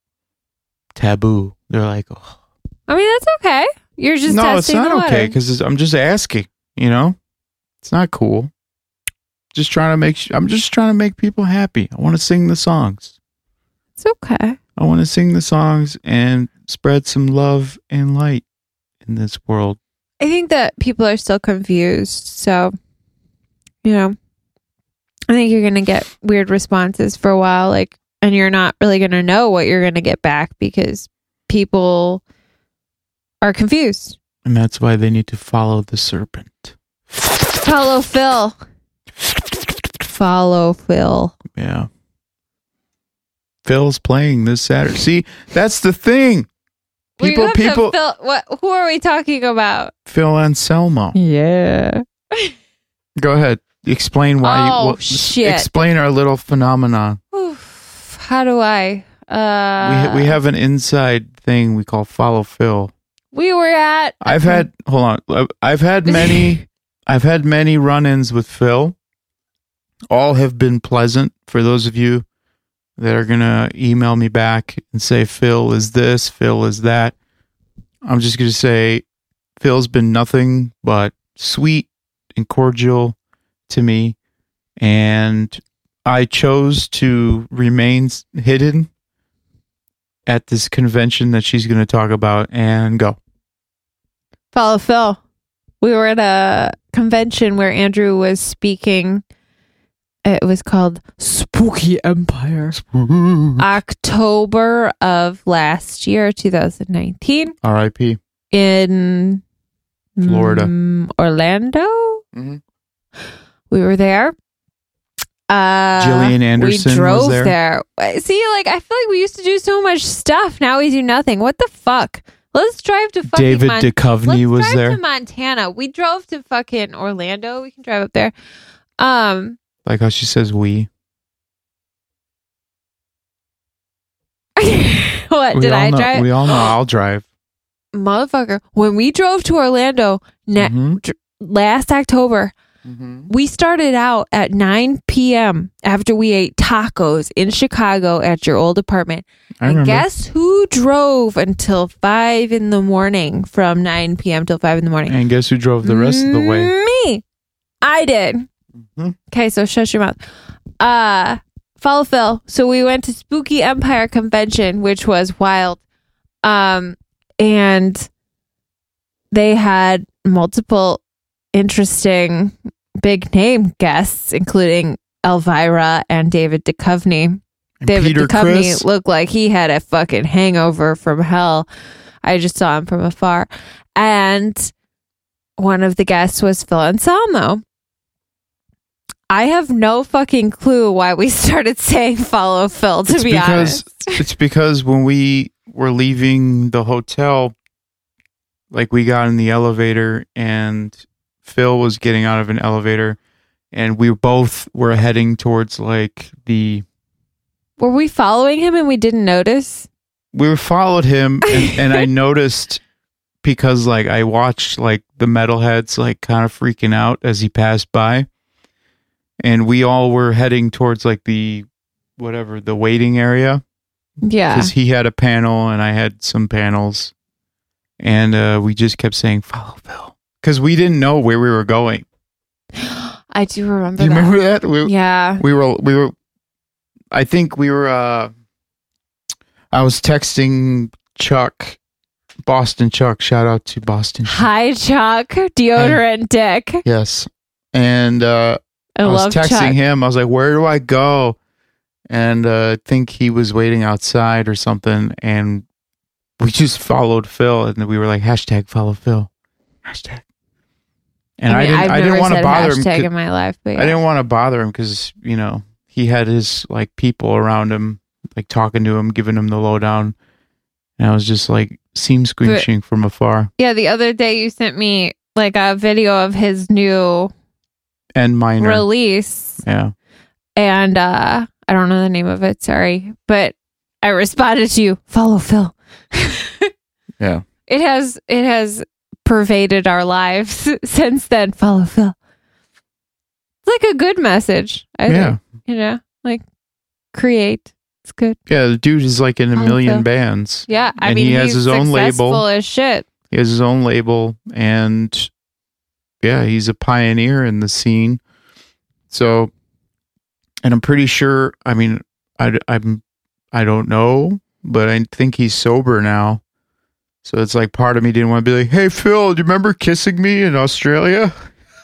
taboo. They're like, oh. I mean, that's okay. You're just no, testing it's not the water. okay because I'm just asking. You know, it's not cool. Just trying to make. I'm just trying to make people happy. I want to sing the songs. It's okay. I want to sing the songs and spread some love and light in this world. I think that people are still confused. So, you know, I think you're going to get weird responses for a while. Like, and you're not really going to know what you're going to get back because people are confused. And that's why they need to follow the serpent. Follow Phil. Follow Phil. Yeah. Phil's playing this Saturday. See, that's the thing. People, we people. Phil, what? Who are we talking about? Phil Anselmo. Yeah. Go ahead. Explain why. Oh you, well, shit! Explain our little phenomenon. Oof, how do I? Uh, we we have an inside thing we call Follow Phil. We were at. I've had. Hold on. I've had many. I've had many run-ins with Phil. All have been pleasant. For those of you that are gonna email me back and say Phil is this, Phil is that, I'm just gonna say Phil's been nothing but sweet and cordial to me, and I chose to remain hidden at this convention that she's gonna talk about and go. Follow Phil. We were at a convention where Andrew was speaking. It was called Spooky Empire. Spook. October of last year, twenty nineteen. R I P In Florida. mm, Orlando. Mm-hmm. We were there. Uh, Jillian Anderson we drove was there. there. See, like, I feel like we used to do so much stuff. Now we do nothing. What the fuck? Let's drive to fucking David Mon- Duchovny Let's was drive there. to Montana. We drove to fucking Orlando. We can drive up there. Um, Like how she says we. what We did all I know, drive? We all know I'll drive. Motherfucker. When we drove to Orlando ne- Mhm. dr- last October, Mm-hmm. we started out at nine p.m. after we ate tacos in Chicago at your old apartment. I and remember. guess who drove until five in the morning from nine p.m. till five in the morning? And guess who drove the rest of the way? Me. I did. Mm-hmm. Okay, so shut your mouth. Uh, follow Phil. So we went to Spooky Empire Convention, which was wild. Um, and they had multiple interesting big name guests, including Elvira and David Duchovny. And David Peter Duchovny Criss. looked like he had a fucking hangover from hell. I just saw him from afar. And one of the guests was Phil Anselmo. I have no fucking clue why we started saying follow Phil, to It's be because honest. it's because when we were leaving the hotel, like we got in the elevator and Phil was getting out of an elevator and we both were heading towards like the Were we following him and we didn't notice? we followed him and, and I noticed because like I watched like the metalheads like kind of freaking out as he passed by. And we all were heading towards like the whatever, the waiting area. Yeah. Because he had a panel and I had some panels. And uh, we just kept saying, follow Phil. Because we didn't know where we were going. I do remember Do you that. remember that? We, Yeah. we were, we were, I think we were, uh, I was texting Chuck, Boston Chuck. Shout out to Boston Chuck. Hi, Chuck. Deodorant Dick. Yes. And, uh, I, I was love texting Chuck. him. I was like, where do I go? And uh, I think he was waiting outside or something. And we just followed Phil. And we were like, hashtag follow Phil. Hashtag. And I, mean, didn't, I've I didn't never want to said bother him. hashtag 'cause- in my life, but yeah. I didn't want to bother him because, you know, he had his like people around him, like talking to him, giving him the lowdown. And I was just like, seam squinching from afar. Yeah, the other day you sent me like a video of his new And minor. release. Yeah. And uh I don't know the name of it, sorry. But I responded to you, follow Phil. Yeah. It has it has pervaded our lives since then. Follow Phil. It's like a good message. I Yeah. think. You know, like create. It's good. Yeah. The dude is like in a Follow million Phil. bands. Yeah. I And mean he has he's his own successful label. as shit. He has his own label, and yeah, he's a pioneer in the scene. So, and I'm pretty sure. I mean, I I'm I don't know, but I think he's sober now. So it's like part of me didn't want to be like, "Hey Phil, do you remember kissing me in Australia?"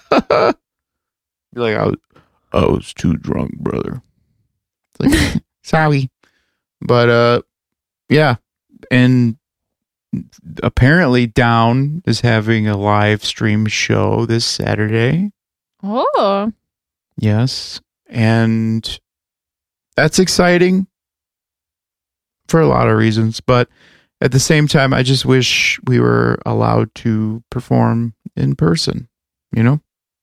Be like, I was, I was too drunk, brother. It's like, sorry, but uh, yeah, and apparently Down is having a live stream show this Saturday. Oh. Yes. And that's exciting for a lot of reasons. But at the same time, I just wish we were allowed to perform in person, you know?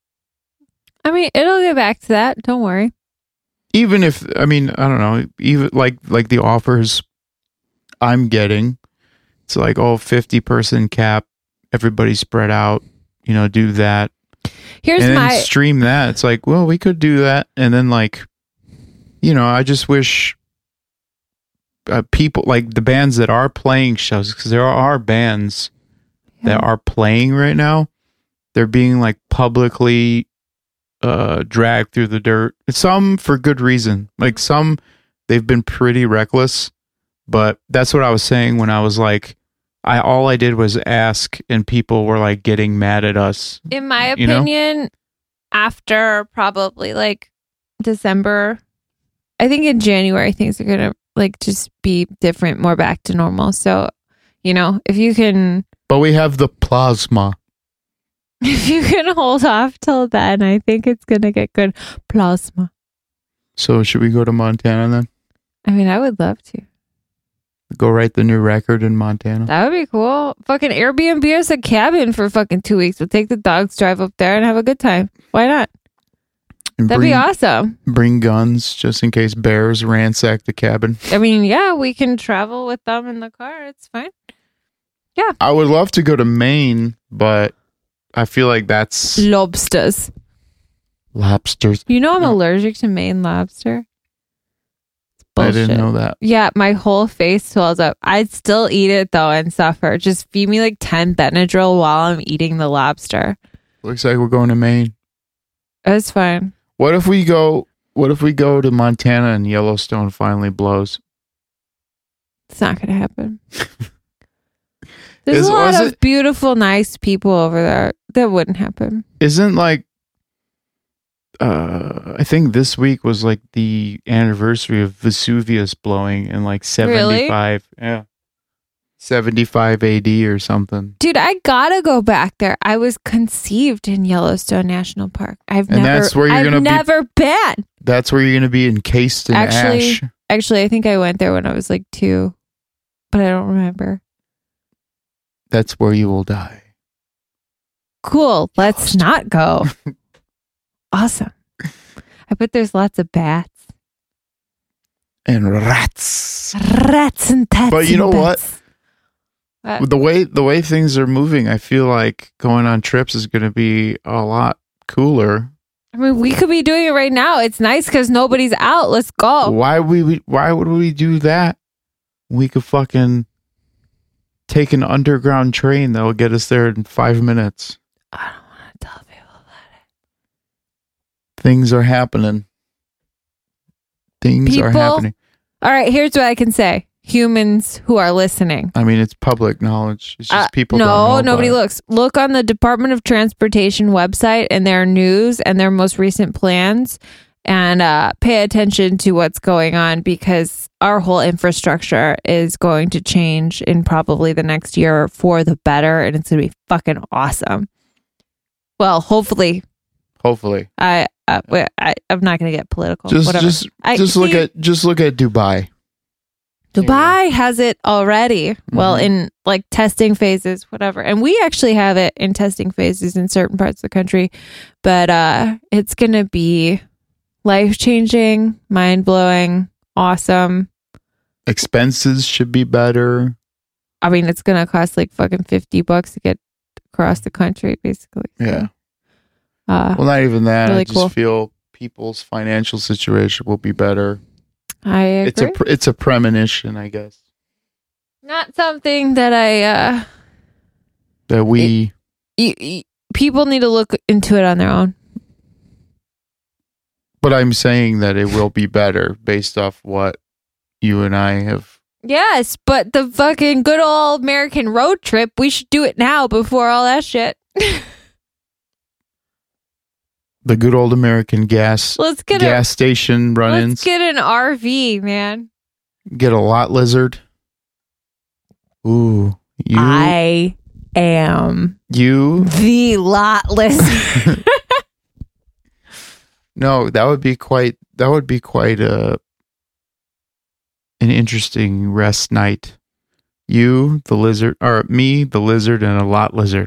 I mean, it'll get back to that. Don't worry. Even if, I mean, I don't know, even like like the offers I'm getting, it's like, oh, fifty person cap, everybody spread out, you know, do that. Here's and then my stream that. It's like, well, we could do that. And then like, you know, I just wish uh, people like the bands that are playing shows, because there are bands that are playing right now. They're being like publicly uh, dragged through the dirt. Some for good reason. Like some, they've been pretty reckless. But that's what I was saying when I was like, I all I did was ask, and people were like getting mad at us. in my you know? opinion, after probably like December, I think in January things are gonna like just be different, more back to normal. So, you know, if you can But we have the plasma. if you can hold off till then, I think it's gonna get good. Plasma. So should we go to Montana then? I mean, I would love to. Go write the new record in Montana. That would be cool. Fucking Airbnb us a cabin for fucking two weeks. We'll take the dogs, drive up there, and have a good time. Why not? And That'd bring, be awesome. bring guns just in case bears ransack the cabin. I mean, yeah, we can travel with them in the car. It's fine. I would love to go to Maine, but I feel like that's Lobsters. lobsters. You know I'm No. allergic to Maine lobster. It's I bullshit. didn't know that. Yeah, my whole face swells up. I'd still eat it though and suffer. Just feed me like ten Benadryl while I'm eating the lobster. Looks like we're going to Maine. It's fine. What if we go? What if we go to Montana and Yellowstone finally blows? It's not gonna happen. There's Is- a lot was of it- beautiful, nice people over there. That wouldn't happen. Isn't like, uh, I think this week was like the anniversary of Vesuvius blowing in like seventy-five. Yeah. seventy-five A D or something. Dude, I gotta go back there. I was conceived in Yellowstone National Park. I've And never, that's where you're I've gonna be- never been. That's where you're going to be encased in Actually- ash. Actually, I think I went there when I was like two, but I don't remember. That's where you will die. Cool. Let's not go. Awesome. I bet there's lots of bats. And rats. Rats and tats. But you and know what? bats. What? The way the way things are moving, I feel like going on trips is going to be a lot cooler. I mean, we could be doing it right now. It's nice because nobody's out. Let's go. Why we why would we do that? We could fucking take an underground train that will get us there in five minutes. I don't want to tell people about it. Things are happening. Things are People- happening. All right, here's what I can say. Humans who are listening. I mean, it's public knowledge. It's just Uh, people. don't know no, about nobody it. looks. Look on the Department of Transportation website and their news and their most recent plans, and uh, pay attention to what's going on because our whole infrastructure is going to change in probably the next year for the better, and it's going to be fucking awesome. Well, hopefully, Hopefully, I, uh, wait, I I'm not going to get political. just Whatever. just I- just look see- at just look at Dubai. Dubai has it already. Well, Mhm. in like testing phases, whatever. And we actually have it in testing phases in certain parts of the country. But uh it's going to be life-changing, mind-blowing, awesome. Expenses should be better. I mean, it's going to cost like fucking fifty bucks to get across the country basically. So, Yeah. Uh Well, not even that. Really I just cool. feel people's financial situation will be better. I agree. It's a pr- it's a premonition, I guess, Not something that I uh that we y- y- people need to look into it on their own. but I'm saying that it will be better based off what you and I have. Yes, but the fucking good old American road trip, we should do it now before all that shit. The good old American gas Let's get gas station a run-ins. let's get an R V, man. Get a lot lizard. Ooh, you I am you the lot lizard. no, that would be quite that would be quite a an interesting rest night. You, the lizard, or me, the lizard, and a lot lizard.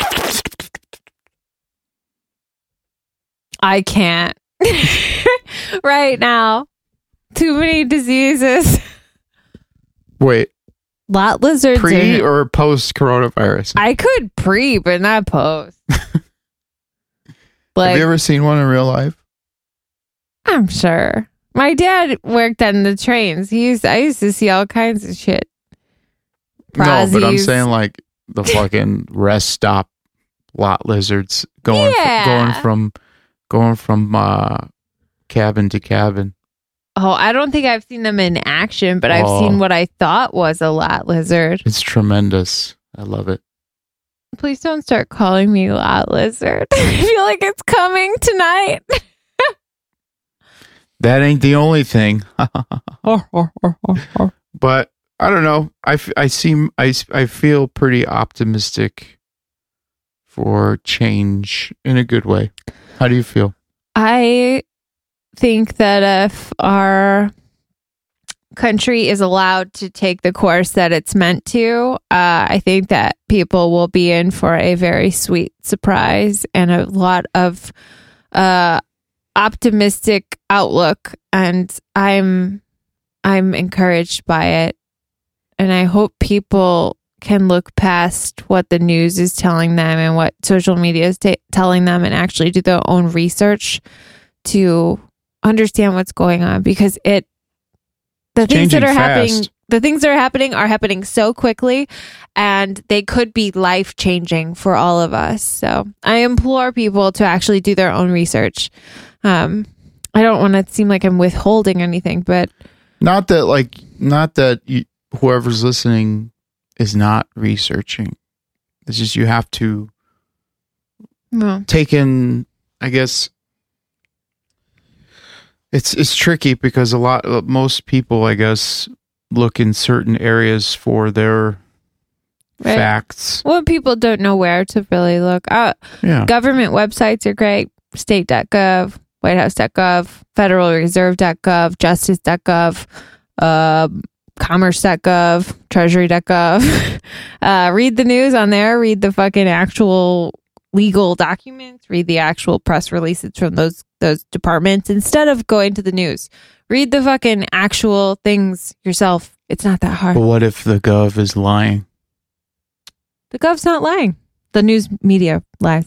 I can't right now. Too many diseases. Wait, Lot lizards. pre are- or post coronavirus? I could pre, but not post. Have Like, you ever seen one in real life? I'm sure. My dad worked on the trains. He used I used to see all kinds of shit. No, but I'm Prozzies. saying like the fucking rest stop lot lizards going fr- Yeah. going from going from uh, cabin to cabin. Oh, I don't think I've seen them in action, but I've Oh. seen what I thought was a lot lizard. It's tremendous. I love it. Please don't start calling me lot lizard. I feel like it's coming tonight. That ain't the only thing. But I don't know. I, f- I seem I, s- I feel pretty optimistic for change in a good way. How do you feel? I think that if our country is allowed to take the course that it's meant to, uh, I think that people will be in for a very sweet surprise and a lot of uh, optimistic outlook. And I'm I'm encouraged by it, and I hope people can look past what the news is telling them and what social media is ta telling them and actually do their own research to understand what's going on, because it the things that Changing are happening fast. the things that are happening are happening so quickly, and they could be life changing for all of us. So I implore people to actually do their own research. um I don't want to seem like I'm withholding anything, but Not that like not that you, whoever's listening is not researching. It's just you have to No. take in, I guess, it's it's tricky because a lot, most people, I guess, look in certain areas for their Right. facts. Well, people don't know where to really look. Uh, Yeah. government websites are great. state dot gov, white house dot gov, federal reserve dot gov, justice dot gov, uh, commerce dot gov, treasury dot gov. uh, read the news on there. Read the fucking actual legal documents. Read the actual press releases from those those departments instead of going to the news. Read the fucking actual things yourself. It's not that hard. But what if the gov is lying? The gov's not lying. The news media lies.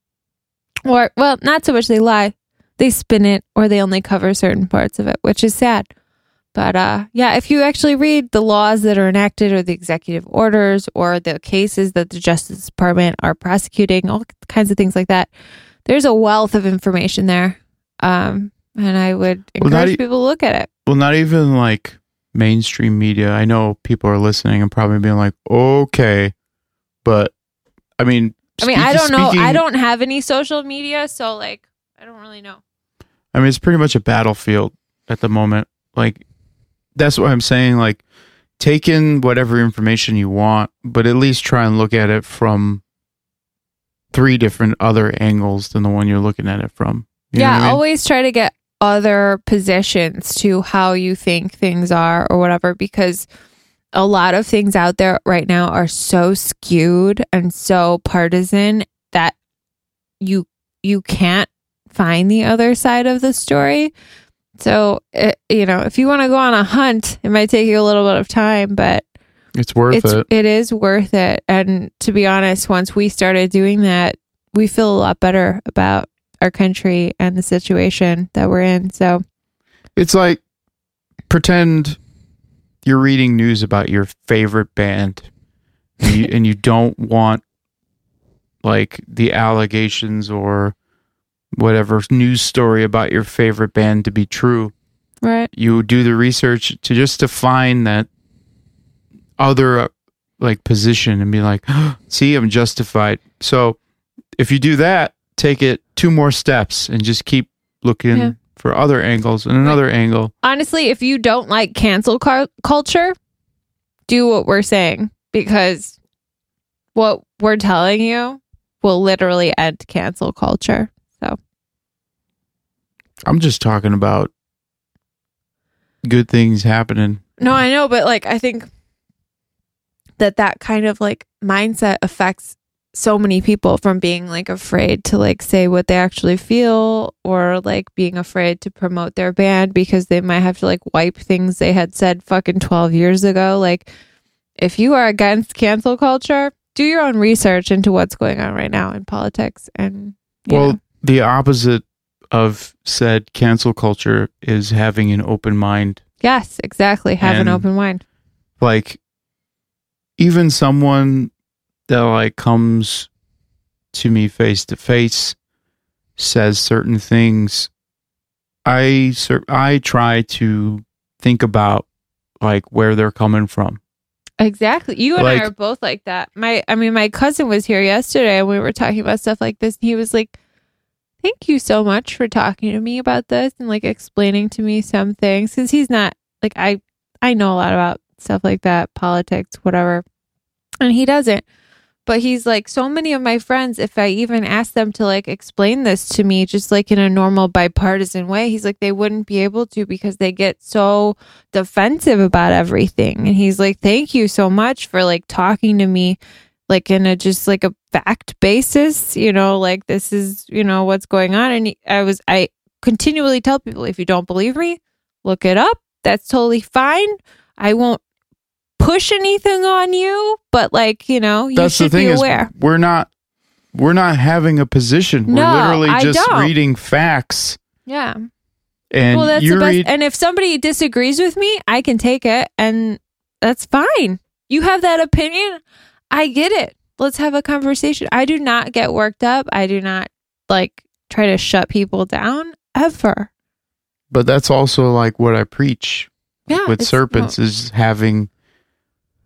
Or, well, not so much they lie. They spin it or they only cover certain parts of it, which is sad. But uh, yeah, if you actually read the laws that are enacted or the executive orders or the cases that the Justice Department are prosecuting, all kinds of things like that, there's a wealth of information there. Um, and I would Well, encourage not e- people to look at it. Well, not even like mainstream media. I know people are listening and probably being like, okay, but I mean, I mean, I speak- don't know. speaking- I don't have any social media, so like, I don't really know. I mean, it's pretty much a battlefield at the moment. Like, that's what I'm saying. Like, take in whatever information you want, but at least try and look at it from three different other angles than the one you're looking at it from. You know Yeah, what I mean? always try to get other positions to how you think things are or whatever, because a lot of things out there right now are so skewed and so partisan that you you can't find the other side of the story. So, it, you know, if you want to go on a hunt, it might take you a little bit of time, but It's worth it's it. it is worth it. And to be honest, once we started doing that, we feel a lot better about our country and the situation that we're in. So, It's like pretend you're reading news about your favorite band and you, and you don't want like the allegations or whatever news story about your favorite band to be true. right. You do the research to just to find that other uh, like position and be like, see, I'm justified. So if you do that, take it two more steps and just keep looking Yeah. for other angles and another angle. Honestly, if you don't like cancel cu- culture, do what we're saying, because what we're telling you will literally end cancel culture. So, I'm just talking about good things happening. no, I know, but like, I think that that kind of like mindset affects so many people, from being like afraid to like say what they actually feel, or like being afraid to promote their band because they might have to like wipe things they had said fucking twelve years ago. Like, if you are against cancel culture, do your own research into what's going on right now in politics. And you Well, know, the opposite of said cancel culture is having an open mind. yes, exactly. Have an and- open mind. Like, even someone that like comes to me face to face says certain things, I cer- I try to think about like where they're coming from. Exactly. You and Like- I are both like that. My, I mean, my cousin was here yesterday and we were talking about stuff like this. And he was like, thank you so much for talking to me about this and like explaining to me some things. Cause he's not like, I, I know a lot about stuff like that, politics, whatever. And he doesn't. But he's like, so many of my friends, if I even asked them to like explain this to me, just like in a normal bipartisan way, he's like, they wouldn't be able to because they get so defensive about everything. And he's like, thank you so much for like talking to me like in a just like a fact basis, you know, like this is, you know, what's going on. And he, I was, I continually tell people, if you don't believe me, look it up. That's totally fine. I won't push anything on you, but like, you know, you That's should the thing be is aware. we're not we're not having a position. No, we're literally I just don't. reading facts. Yeah. And Well, that's you the best. read And if somebody disagrees with me, I can take it and that's fine. You have that opinion. I get it. Let's have a conversation. I do not get worked up. I do not like try to shut people down ever. but that's also like what I preach Yeah. with it's- serpents is having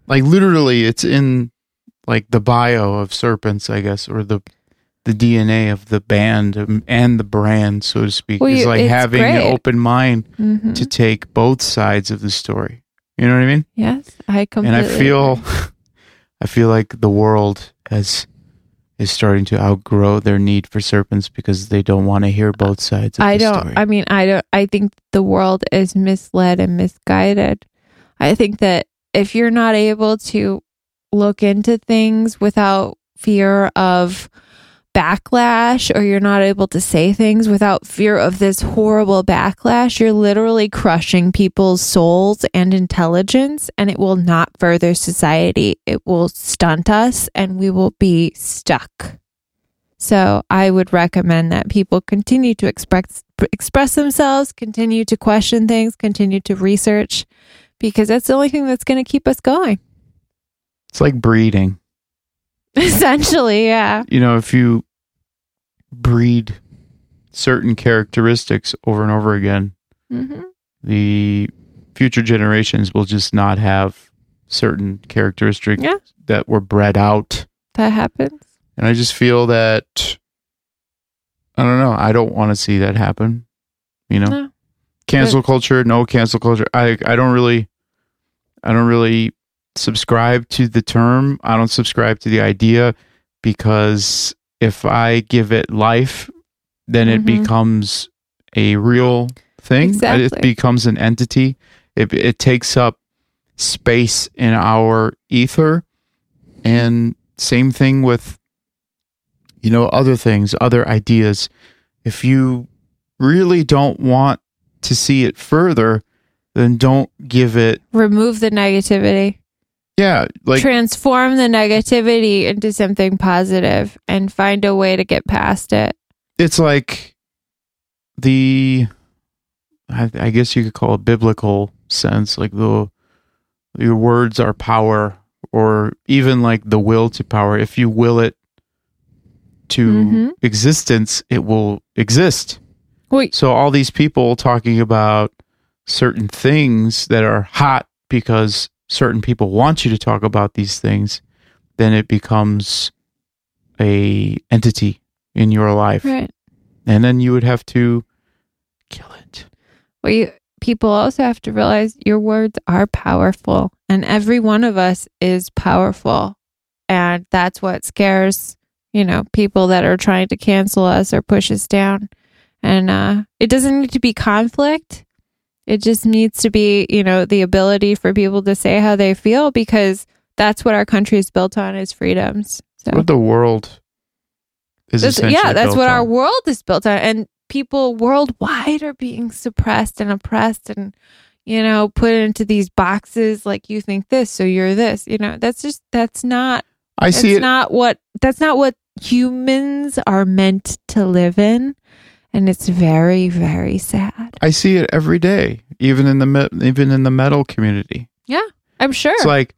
like literally it's in like the bio of serpents, I guess, or the the D N A of the band and the brand, so to speak. Well, is you- like it's having great. an open mind Mhm. to take both sides of the story. You know what I mean? Yes, I And completely I feel agree. I feel like the world has is starting to outgrow their need for serpents because they don't want to hear both sides of I the don't story. I mean I don't I think the world is misled and misguided. I think that if you're not able to look into things without fear of backlash, or you're not able to say things without fear of this horrible backlash, you're literally crushing people's souls and intelligence, and it will not further society. It will stunt us and we will be stuck. So I would recommend that people continue to express express themselves, continue to question things, continue to research, because that's the only thing that's going to keep us going. It's like breeding. Essentially, yeah. You know, if you breed certain characteristics over and over again, hmm the future generations will just not have certain characteristics Yeah. that were bred out. That happens. And I just feel that, I don't know, I don't want to see that happen. You know, No. cancel culture, no cancel culture. I, I don't really, I don't really subscribe to the term. I don't subscribe to the idea, because if I give it life, then it Mhm. becomes a real thing. Exactly. It becomes an entity. It, it takes up space in our ether. And same thing with, you know, other things, other ideas. If you really don't want to see it further, then don't give it, Remove the negativity. yeah, like, Transform the negativity into something positive and find a way to get past it. it's like the, I, I guess you could call it biblical sense, like the, your words are power, or even like the will to power. If you will it to Mhm. existence, it will exist. Wait, So all these people talking about certain things that are hot because certain people want you to talk about these things, then it becomes a entity in your life. right. And then you would have to kill it. Well, you, people also have to realize your words are powerful, and every one of us is powerful. And that's what scares, you know, people that are trying to cancel us or push us down. And uh, it doesn't need to be conflict. It just needs to be, you know, the ability for people to say how they feel, because that's what our country is built on, is freedoms. So What the world is That's- essentially yeah, that's built what our on. world is built on. And people worldwide are being suppressed and oppressed and, you know, put into these boxes like, you think this, so you're this. You know, that's just, that's not, I that's see it. not what, that's not what humans are meant to live in. And it's very, very sad. I see it every day, even in the me- even in the metal community. Yeah, I'm sure. It's like,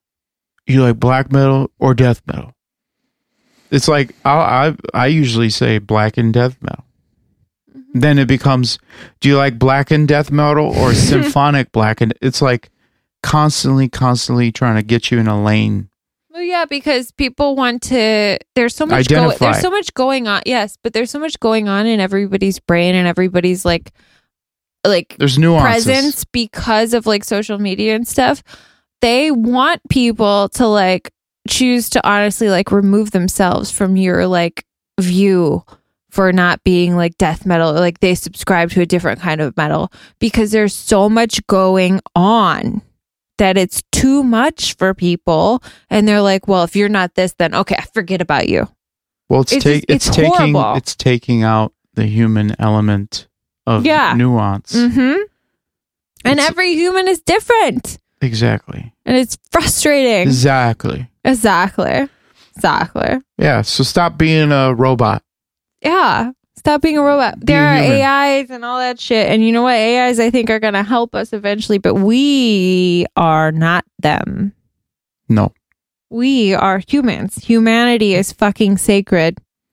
you like black metal or death metal? It's like I'll, I I usually say black and death metal. Mm-hmm. Then it becomes, do you like black and death metal or symphonic black? And it's like constantly, constantly trying to get you in a lane. Well, yeah, because people want to. There's so much. Go, Identify. there's so much going on. Yes, but there's so much going on in everybody's brain and everybody's like, like There's nuances. presence because of like social media and stuff. They want people to like choose to honestly like remove themselves from your like view for not being like death metal. Like they subscribe to a different kind of metal because there's so much going on that it's too much for people, and they're like, well, if you're not this, then okay, forget about you. Well, it's It's take just- it's, it's taking horrible. it's taking out the human element of Yeah. nuance. Mm-hmm. And It's- every human is different, Exactly. and it's frustrating. Exactly. Exactly. Exactly. Yeah. So stop being a robot. Yeah. Stop being a robot. Be There are human. A Is and all that shit. And you know what? A Is, I think, are going to help us eventually, but we are not them. No. We are humans. Humanity is fucking sacred.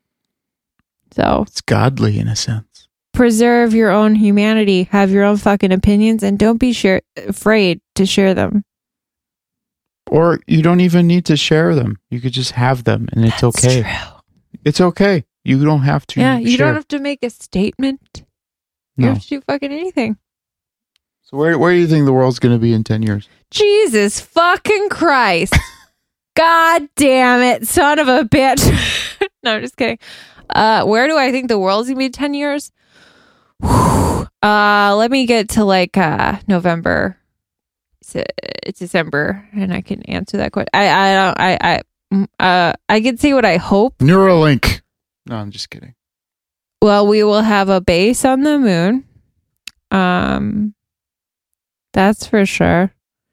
So It's godly in a sense. preserve your own humanity, have your own fucking opinions, and don't be share- afraid to share them. Or you don't even need to share them. You could just have them and it's That's okay. true. It's okay. You don't have to Yeah, you share. don't have to make a statement. You No. have to do fucking anything. So where where do you think the world's going to be in ten years? Jesus fucking Christ. God damn it, son of a bitch. No, I'm just kidding. Uh, where do I think the world's going to be in ten years? Whew. Uh, let me get to like uh, November. It's, uh, it's December, and I can answer that question. I, I don't, I, I, mm, uh, I can say what I hope. Neuralink. No, I'm just kidding. Well, we will have a base on the moon. Um, that's for sure.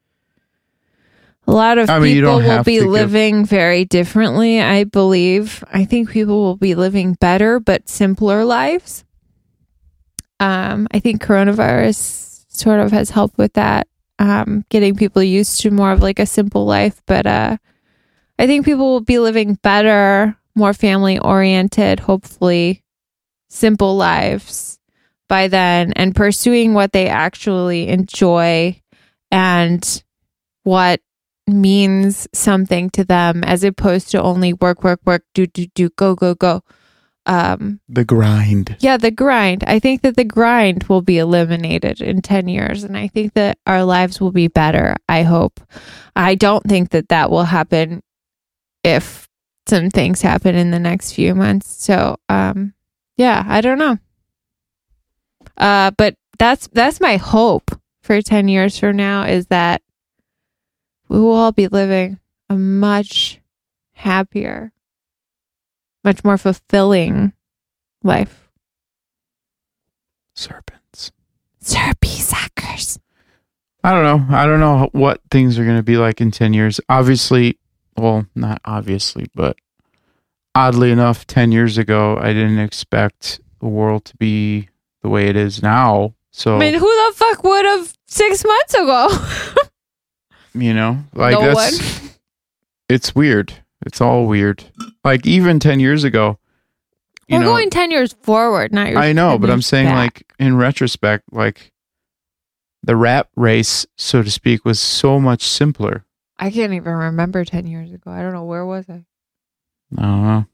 A lot of I mean, you people don't will have be to give- living very differently, I believe. I think people will be living better but simpler lives. Um, I think coronavirus sort of has helped with that, um, getting people used to more of like a simple life. But uh, I think people will be living better, more family oriented, hopefully simple lives by then, and pursuing what they actually enjoy and what means something to them, as opposed to only work, work, work, do, do, do, go, go, go. Um, The grind. yeah, the grind. I think that the grind will be eliminated in ten years, and I think that our lives will be better. I hope. I don't think that that will happen if some things happen in the next few months. So, um, yeah, I don't know. Uh, but that's that's my hope for ten years from now, is that we will all be living a much happier, much more fulfilling life. Serpents. Serpy suckers. I don't know. I don't know what things are going to be like in ten years. Obviously, well, not obviously, but oddly enough, ten years ago, I didn't expect the world to be the way it is now. So, I mean, who the fuck would have six months ago? you know, like No that's, one. it's weird. It's all weird. Like even ten years ago, you We're know, going ten years forward, not your I know, ten but I'm years saying back. like in retrospect, like the rat race, so to speak, was so much simpler. I can't even remember ten years ago. I don't know. Where was I? I don't know.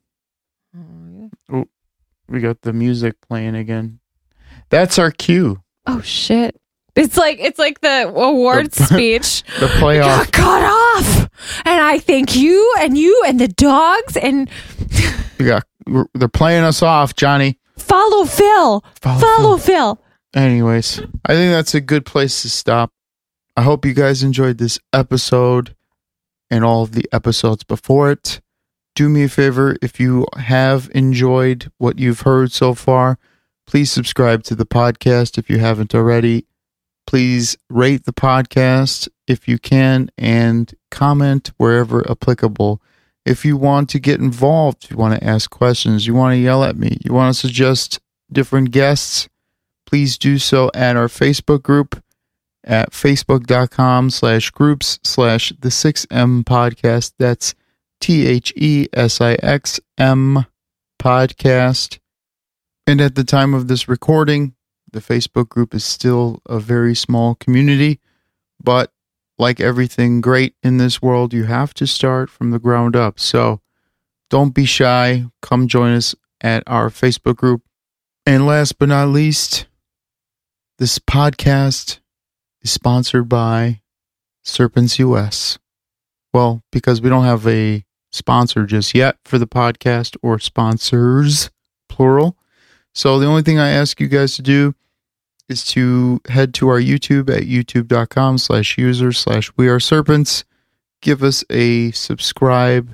Oh, yeah. We got the music playing again. That's our cue. Oh, shit. It's like it's like the award The- speech. The Got playoff. cut off, and I thank you and you and the dogs and We got, we're- they're playing us off, Johnny. follow Phil. Follow Follow Phil. Anyways, I think that's a good place to stop. I hope you guys enjoyed this episode and all of the episodes before it. Do me a favor, if you have enjoyed what you've heard so far, please subscribe to the podcast if you haven't already. Please rate the podcast if you can and comment wherever applicable. If you want to get involved, if you want to ask questions, you want to yell at me, you want to suggest different guests, please do so at our Facebook group at facebook.com slash groups slash the 6M podcast. That's T H E S I X M podcast. And at the time of this recording, the Facebook group is still a very small community, but like everything great in this world, you have to start from the ground up. So don't be shy. Come join us at our Facebook group. And last but not least, this podcast is sponsored by Serpents U S. Well, because we don't have a sponsor just yet for the podcast, or sponsors, plural. So the only thing I ask you guys to do is to head to our YouTube at youtube.com slash user slash we are serpents. Give us a subscribe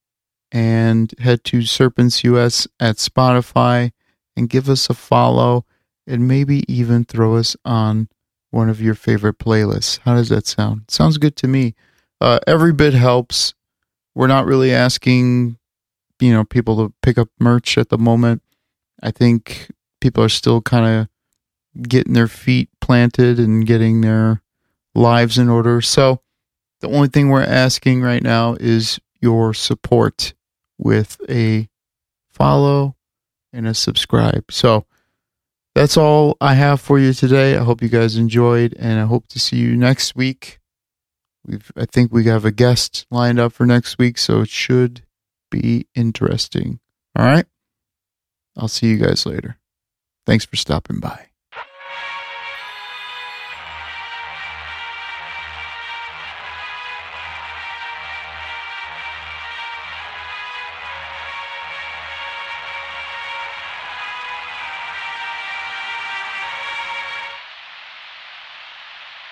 and head to Serpents U S at Spotify and give us a follow and maybe even throw us on one of your favorite playlists. How does that sound? Sounds good to me. Uh, every bit helps. We're not really asking, you know, people to pick up merch at the moment. I think people are still kind of getting their feet planted and getting their lives in order. So the only thing we're asking right now is your support with a follow and a subscribe. So that's all I have for you today. I hope you guys enjoyed, and I hope to see you next week We've I think we have a guest lined up for next week, so it should be interesting. All right. I'll see you guys later. Thanks for stopping by.